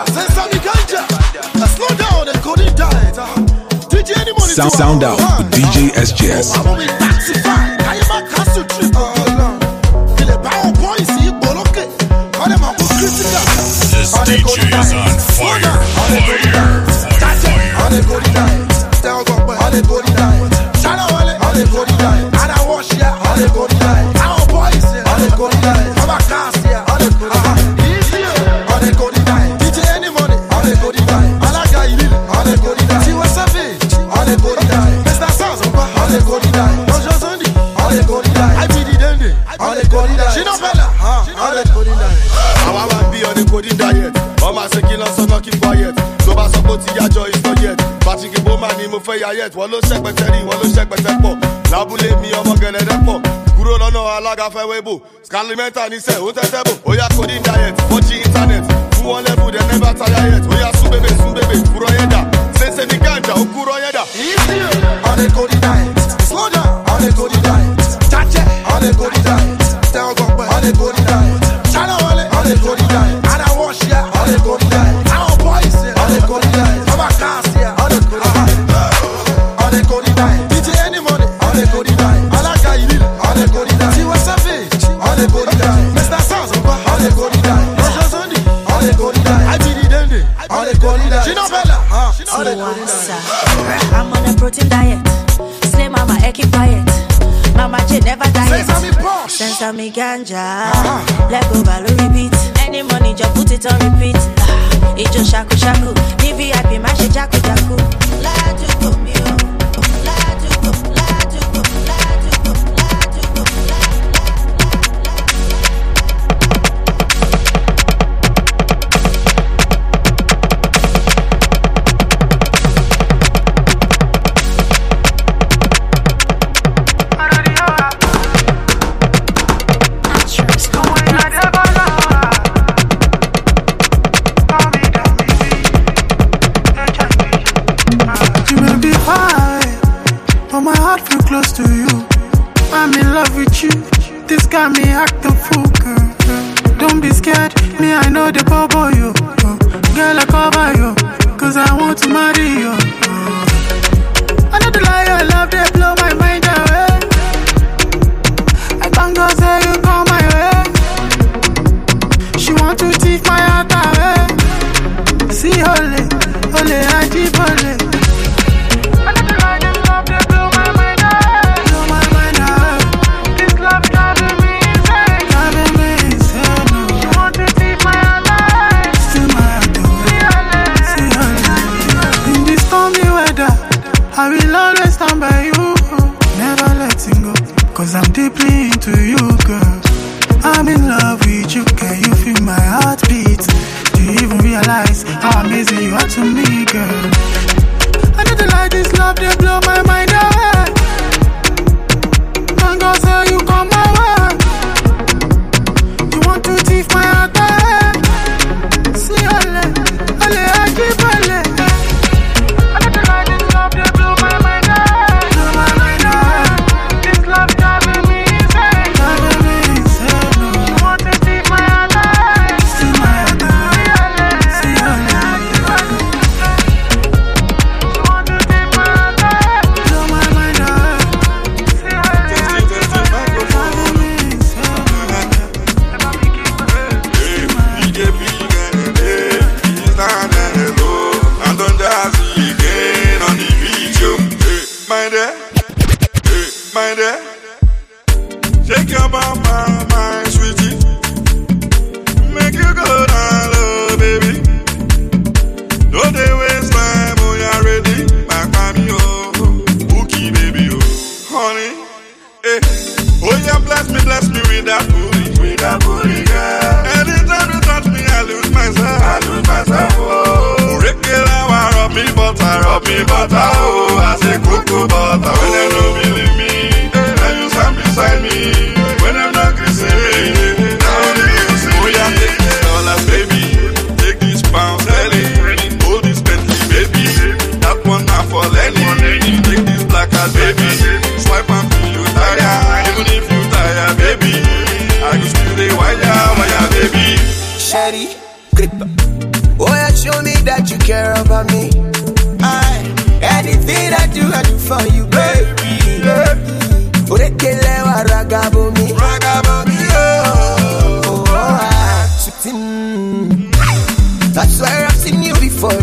Now slow down and go in diet. DJ anybody Sound out with DJ SJS. I'm on taxify. I am a castle trip. Feel a power boy, see it, but okay. All them are critical. This DJ is on fire. On the body diet. Stay on the body diet. Shadow on the body diet. And I wash here on the body diet. Our boys here on the body diet. I'm a cast here on the body diet. Easy on the body diet. DJ any money on the body diet. I like how you live on the body diet. See what's up, bitch on the body diet. Mr. Sounds on the body diet. No just on the body diet. I be the dandy on the body diet. She no fella on the body diet. I wanna be on the coding diet. All my secular son not keep quiet. So my support your joy is not yet. Patrick Bowman ni mo fẹ́ yà yet. Wọ́n ló ṣẹ́pẹ̀tẹ̀ rí, wọ́n ló ṣẹ́pẹ̀tẹ̀ pọ̀. Lábúlé mi ọmọ gẹ̀lẹ́dẹ́ pọ̀. Kúrò lọ́nà alága fẹ́ wébò. Scalimenta ní sẹ́, ó tẹ́tẹ́ bò. Ó yá coding diet, watching internet. Fún wọn level, they never tire yet. Ó yá sún bébè, kúrò yẹ́dà. Sẹ́sẹ́ ní ganja, ó kúrò yẹ́dà. Easy on the coding diet. Slow down on the coding diet. Chache on the coding diet. Stay on the coding diet. Shadow on the coding diet. And I wash here on the coding diet. Our boys here on the coding diet. I'm a cast here on the coding diet. On the coding diet. DJ any money on the coding diet. I like how you live on the coding diet. See what's up, bitch on the coding diet. Mr. Sounds on the coding diet. No just on the coding diet. I be the dandy on the coding diet. She no fella on the coding diet. I'm on a protein diet. Slay mama, keep quiet. Mama J never diet. Sesame ganja. Let go balo repeat. Any money just put it on repeat. It just shaku shaku. The VIP mash jaku jaku. La to go mio. La to go. La to go. La to go. La to go. Close to you, I'm in love with you. This got me acting fool, girl. Don't be scared, me I know the bubble you. Girl I cover you, cause I want to marry you. I know the lie, I love they blow my mind away. I can't go say you come my way. She want to teach my heart away. See ole, I keep ole. I will always stand by you, never letting go, cause I'm deeply into you, girl. I'm in love with you, can you feel my heartbeat? Do you even realize how amazing you are to me, girl? I know the light this love, they blow my mind away. Don't go say you come my way. You want to thief my heart away. See, ole, I keep ole. Shake your mama, my sweetie. Make you go down low, baby. Don't they waste time when you're ready. Back by me, oh, Bookie, baby, oh, honey. Eh. Oh, yeah, bless me with that booty, girl. Anytime you touch me, I lose myself, oh. Regular, rub me butter, oh. I say cocoa butter, when they don't believe me. When I'm not wanna do for you, baby? Orekele wa ragabomi, oh, sweetin'. That's why I've seen you before.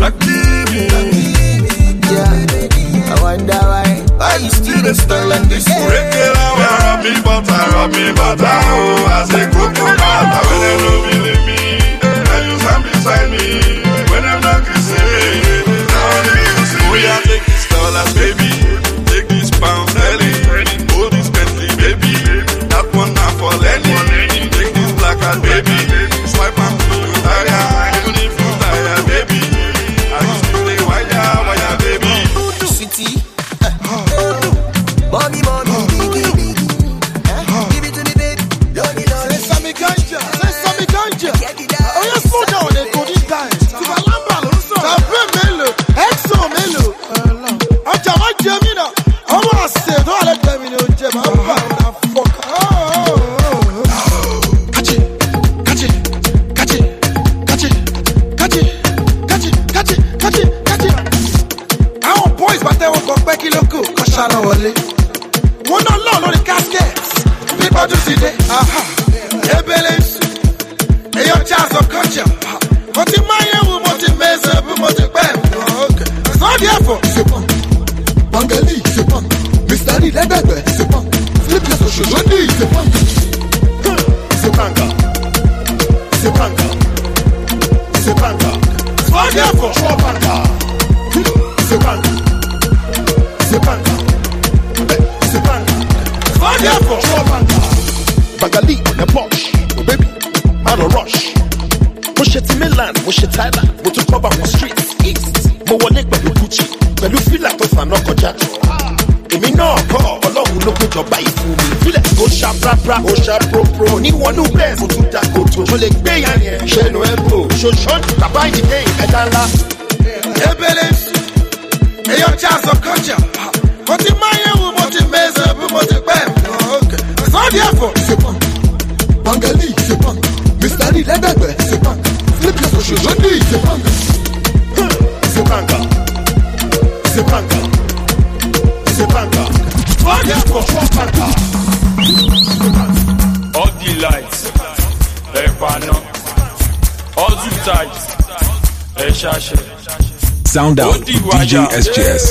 Yeah, I wonder why you still the style and this. Orekele wa rami butter, oh, I say cocoa butter. When they don't believe me, and you stand beside me. When I'm not kissing, we are taking dollars, baby. Take this pound, belly. Hold this Bentley, baby. That one now for Lenny. Take this black card, baby. Swipe and push you tire. Even if you tire, baby. I used to say, wire, baby. Sweetie, mommy, biggie. Give it to me, baby. Say Sammy Ganja. Oh, yeah, slow down, they go this time. Tibalamba, Tabe Melo, Exo Melo. Ọjà máa jẹ mí náà, ọmọ àṣẹ tó wà lẹ́gbẹ̀ẹ́ mi ni ó jẹ máa ń bá àwọn afọ́kà. Kájí. Àwọn boys bá tẹ́wọ́ kan pẹ́ kí ló kù kọ́ ṣáná wọlé. Wọ́n náà lọ́ọ̀ lórí casket, bí bọ́dún ti dé. Ebele ń sùn, èèyàn jazz of culture. Mo ti máa yẹ̀ wò, mo ti mẹ́sẹ̀ bí mo ti pẹ́. Sọ́ọ́dì ẹ̀fọ́. Bangali, c'est pas. Mr. Lee, les bébés, c'est pas. Flip les sociaux, je dis, c'est pas. C'est Panga. C'est Panga. C'est Panga. C'est Panga. C'est Panga. C'est Panga. C'est Panga. Bangali on the Porsche. Oh baby, man a rush. Push it to Milan, push it Thailand. Go to cover on streets, east. Mo wọlé pẹ̀lú Gucci. Pẹ̀lú fílà tó fànà kọjá. Èmi náà kọ́ ọlọ́run ló péjọba ìfún mi. Fílẹ̀ tó ṣàprápra, ó ṣàprópró. Oníwọ̀nú bẹ́ẹ̀ mo tún dá kòtò. Mo lè gbé yàn yẹn. Ṣé nu ẹ bò? Ṣoṣọ́ọ̀nù bàbá ìdílé ẹ̀dá ńlá. Ebele ń sùn, èèyàn jazz of culture. Mo ti máa yẹ̀ wò, mo ti mẹ́sẹ̀ bí mo ti pẹ́. Sọ́ọ́dì ẹ̀fọ́. C'est pas. Bangali, c'est pas. Mr. Lee, les bébés, c'est pas. Flip les sociaux, je dis, c'est pas. C'est Panga. C'est Panga. C'est Panga. All the lights, Epano, all the tight, Eshashe. Sound out, DJ SGS.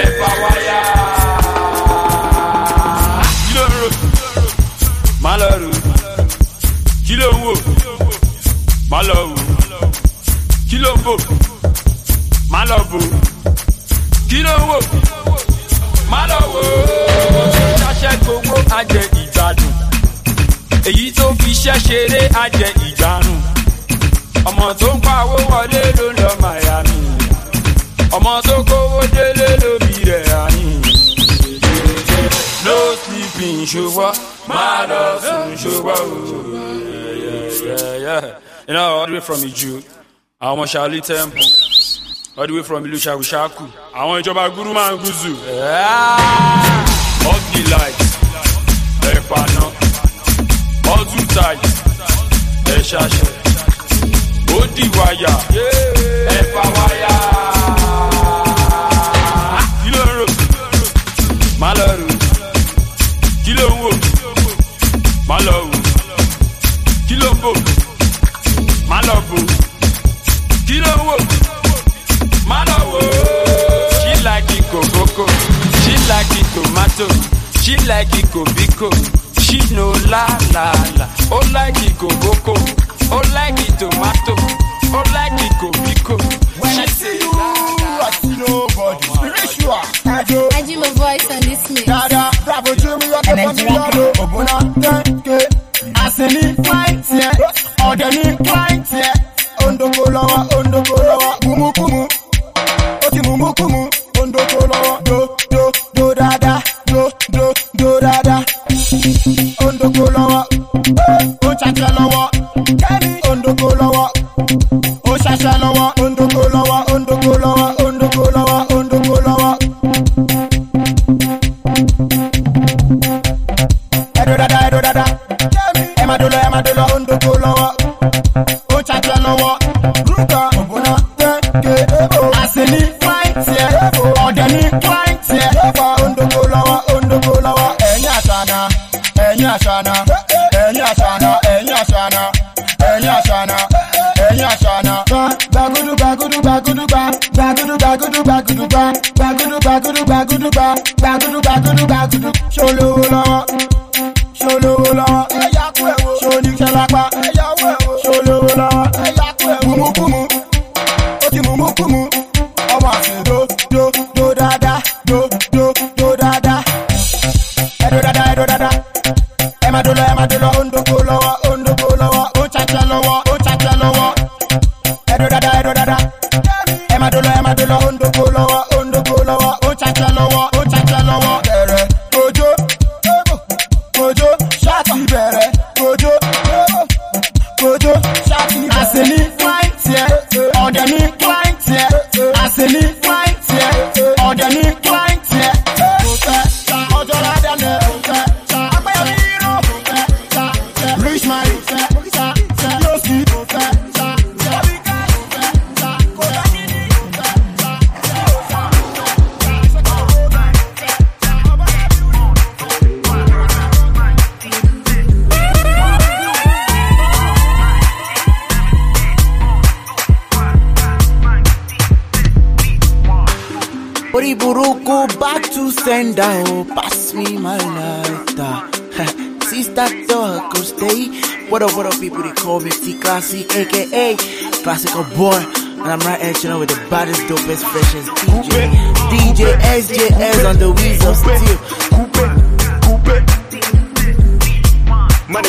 Malaru, Kilo Wo, Malawu, Kilo Bo, Malabu, Kilo Wo, Malawu. Ṣaṣẹ́ gbogbo ajẹ ìgbádùn, èyí tó fi ṣẹ́ ṣeré ajẹ ìgbárùn. Ọmọ tó ń pawó wọlé ló ń lọ Miami, ọmọ tó kówó délé ló bí rẹ̀ àyìn. No sleeping ṣùgbọ́n máa lọ sùn ṣùgbọ́n o. You know, all the way from Iju, àwọn ọmọ Ṣàlí Temple, all the way from ìlú Ṣàkúṣàkù, àwọn ìjọba Gúrú máa ń gúúsù. All the lights, Epano, all too tight, Eshashe, Odi wire, Epa wire. Kilo ro, Malaru, Kilo wo, Malawu, Kilo bo, Malabu, Kilo wo, Malawu. She like it koboko, she like it tomato, she like it kobiko, she no la la la. Oh like it koboko, oh like it tomato, oh like it kobiko. When I see you, I see nobody. Spiritual, I do my voice on this mix. Dada, bravo, Jimmy, you're the one you are. Obuna, thank you. I see me clients here, or the me clients here. Ondo Golawa, Mumu Kumu. Okay, Mumu Kumu. Ondo Golawa, do dada, do dada. Ondo Golawa, Ochacha Lawa. Ondo Golawa, Ochacha Lawa. Ondo Golawa, Ondo Golawa, Ondo Golawa, Ondo Golawa. Edo dada. Emadolo, Ondo Golawa. Ochacha Lawa. Ruka, Obuna, Teke, Aseni, Fight, yeah. Odeni, Fight, yeah. Pass me my lighter. Sister dog go stay. What up, people? They call me T Classic, aka Classical Boy. And I'm right here chilling with the baddest, dopest, freshest DJ SJS on the wheels of steel. Money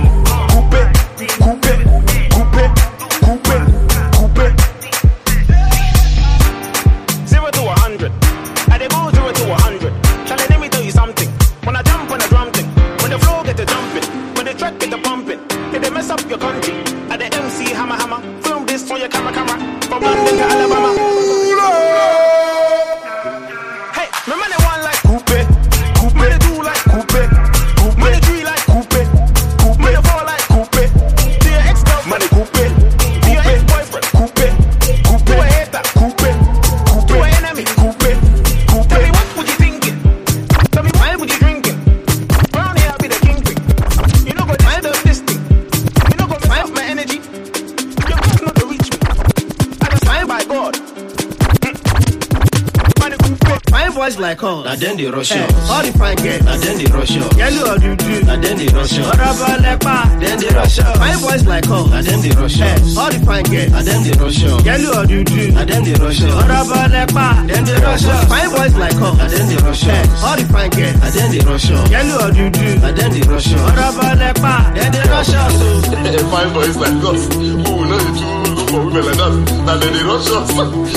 like all, and then they rush up. All the fine girls, and then they rush up. Yellow or do, and then they rush up. Then they rush up. Fine boys like all, and then they rush up. All the fine girls, and then they rush up. Yellow or do, and then they rush up. Then they rush up. Fine boys like all, and then they rush up. All the fine girls, and then they rush up. Yellow or do, and then they rush up. Then they rush up. Fine boys like us, who will know you do for women like us, and then they rush us.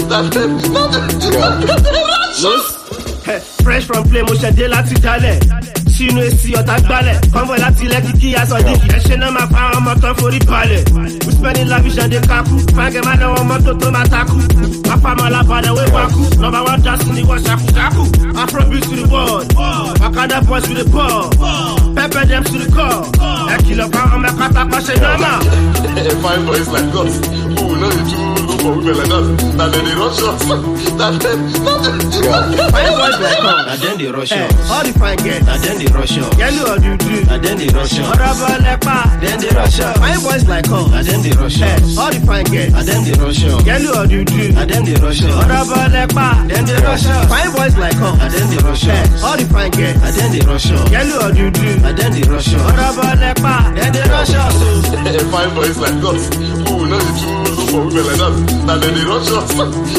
Fresh from play, mo ṣẹ̀dé láti dálẹ̀. Sínú èsì ọ̀tá gbálẹ̀. Convoy láti lẹ́kì kí aṣọ dínkì. Ẹ̀ṣẹ̀ náà máa fa ọmọ tán forí balẹ̀. We spending lavish and they kaku. Fáńgẹ̀ máa náwó mọ́tò tó máa takú. Afámọ́ alábàdàn wé wákú. Number one dance ní wọ́n ṣàkúṣàkú. Afrobeat to the world. Okada boys to the ball. Pepper them to the core. Ẹ kìlọ̀ pa ọmọ ẹ̀kọ́ta pàṣẹ náà. Fine boys like us, who will know you do for women like us, and then they rush us. Fine boys like us, and then they rush up. All the fine girls, and then they rush up. Yellow or do, and then they rush up. Then they rush up. Fine boys like us, and then they rush up. All the fine girls, and then they rush up. Yellow or do, and then they rush up. Then they rush up. Fine boys like us, and then they rush up. All the fine girls, and then they rush up. Yellow or do, and then they rush up. Then they rush up. Fine boys like us, who will know you do for women like us, and then they rush us.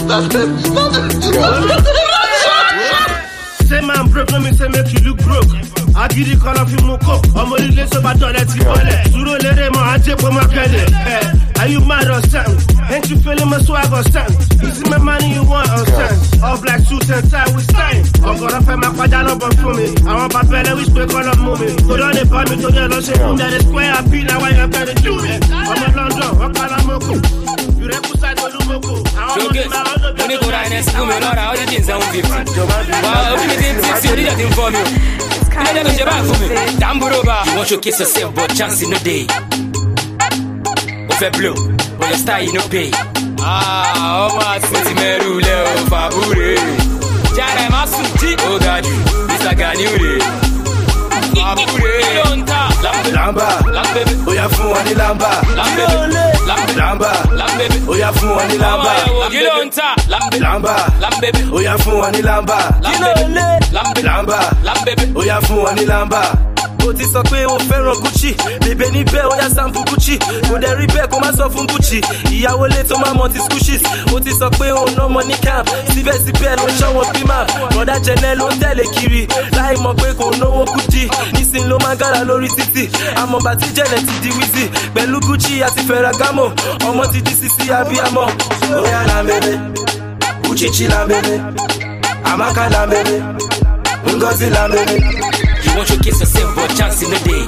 Say man broke, no me say make you look broke. I give the call of you more coke. I'm only late so bad toilet you wallet. Suro lere mo anje po makele. Are you mad or something? Ain't you feeling my swag or something? This is my money you want or something? All black suits and tie with style. I'm gonna pay my quadra up for me. I want my belly which we call up movie. Go down the party to the lunch and that is square happy now why you better do it. I'm in London, I'm Kalamoko. You represent the Lumoko. I Money go down and school me, Lord, all the things I won't give you. Wow, we didn't see you didn't for me. You never get back for me. Damburoba, you want to kiss yourself, but chance in no day. Ofe blow, but your style you no pay. Ah, oh my, sweetie merule, oh babure. Jara masuti, oh God, Mr. Ganyure. Babure, lamba, lambe, oh ya fun wani lamba, lambe, lamba, oya fún wọn ní lamba, lamba, oya fún wọn ní lamba, lamba, oya fún wọn ní lamba. O ti sọ pé o fẹ́ràn Gucci, bèbè níbẹ̀ ó yá sample Gucci, kò dẹ̀ rí bẹ́ẹ̀ kó má sọ fún Gucci, ìyàwó lé tó máa mọ̀ ti squishes. O ti sọ pé o ná mọ ní camp, síbẹ̀síbẹ̀ ló ń ṣọ́wọ́ bímà, bọ̀dá jẹnẹ́ ló ń tẹ̀lé kiri, láì mọ̀ pé kò náwó Gucci, nísìn ló máa gára lórí títì, àmọ́ bàtí jẹnẹ́ ti di wizzy, pẹ̀lú Gucci àti Ferragamo, ọmọ ti di sisi abiyamọ. Oya lambebe, Gucci lambebe, Amaka lambebe, Ngozi lambebe. You want to kiss yourself, but chance in the day.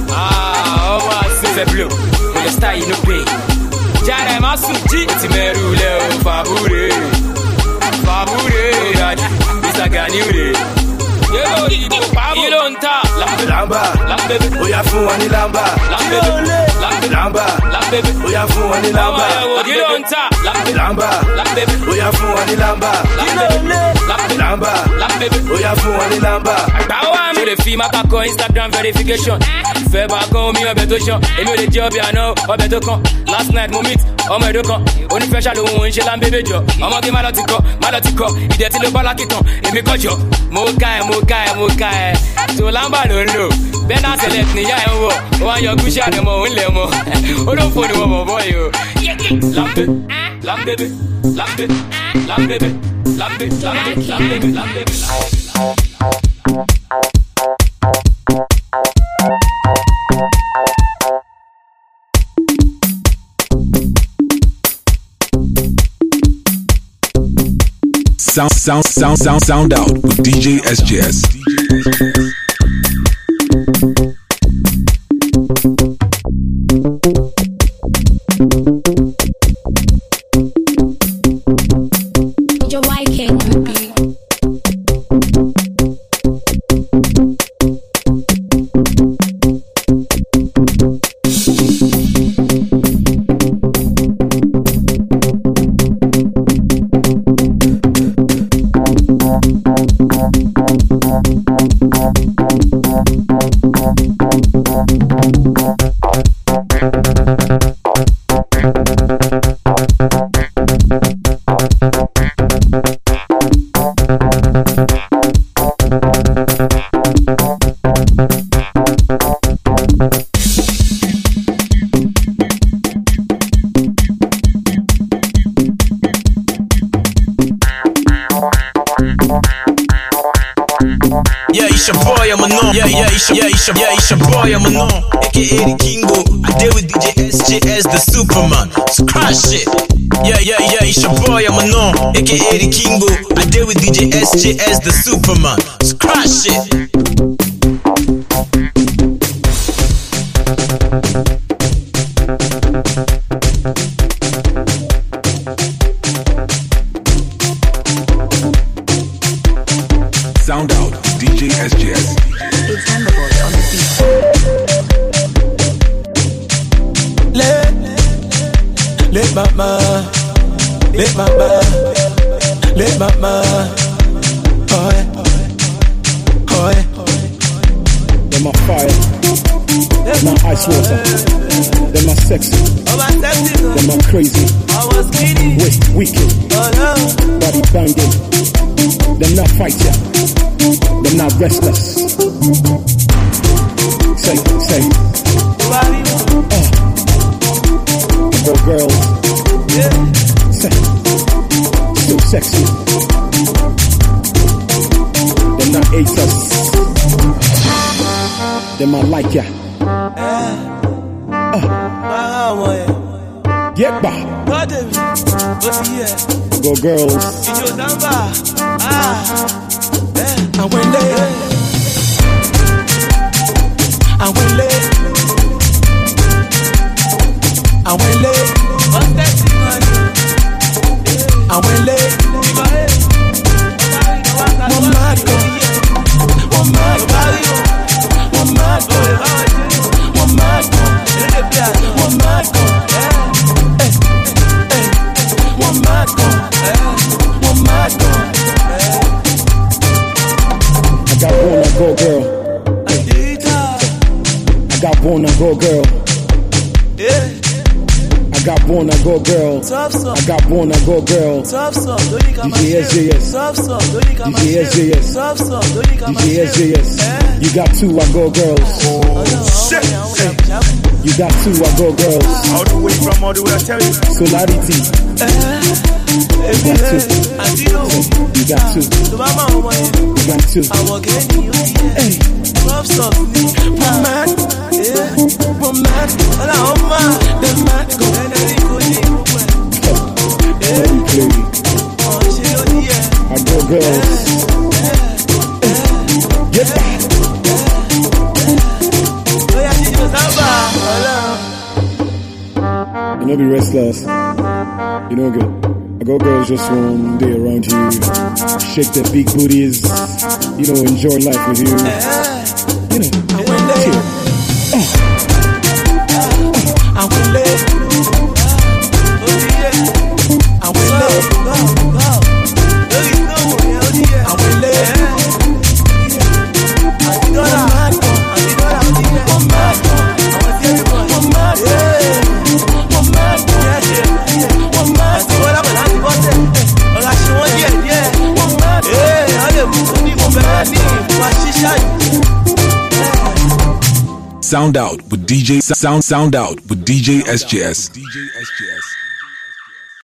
C'est bleu, pour le style, il nous paye. J'arrête ma souti, tu me roules, fabouré. Fabouré, il s'est gagné. Ilonta, lamba, oya fún wọn ní lamba, lamba, oya fún wọn ní lamba, ilonta, lamba, oya fún wọn ní lamba, lamba, oya fún wọn ní lamba. Je le filme à pas Instagram verification. Fais pas comme mi ọbẹ̀ tó ṣan, èmi ò lè jẹ́ ọbẹ̀ àná ọbẹ̀ tó kàn. Last night mo meet ọmọ ẹ̀dọ́ kan, onífẹ́ ṣàlùwọ̀n ń ṣe lámbébé jọ. Ọmọ kí má lọ ti kọ, ìdẹ̀ tí ló bá lákìtàn, èmi kọ́ jọ. Mo ká ẹ, tó lámbà ló ń lò. Bẹ́ẹ̀ náà select níyà ẹ̀ ń wọ̀, ó wá ń yọ gúúsì àdẹ̀mọ̀ òun lẹ̀ mọ́. Olóńfò ni wọ́n mọ̀ bọ́ yìí o. Lambébé. Sound out with DJ SJS. Your white king would be. It's your boy, I'm a no. It's your boy, I'm a no. AKA the Kingo. I deal with DJ SJS, the Superman. So crash it. It's your boy, I'm a no. AKA the Kingo. I deal with DJ SJS, the Superman. So crash it. Sound out, DJ SJS. It's Thunderbolt on the beat. Let mama, oh yeah. They're my fire, they're my ice water, they're my sexy, they're my crazy, waist wicked, body banging, they're not fighter, they're not restless. Say, go girls, say, so sexy, they're not haters, they're my like ya. Get back. Go girls. I got wanna go girl. I got born, I got girl. I got born, I got girl. DJ SJS. DJ SJS. DJ SJS. You got two, I got girls. Shit. You got two, I got girls. All the way from all the way, I tell you. Solarity. You got two. You got two. Hey. I got girls. Get back. You know, be restless. You know, good. I got girls just one day around you, shake their big booties, you know, enjoy life with you. You know, chill. Sound out with DJ SJS.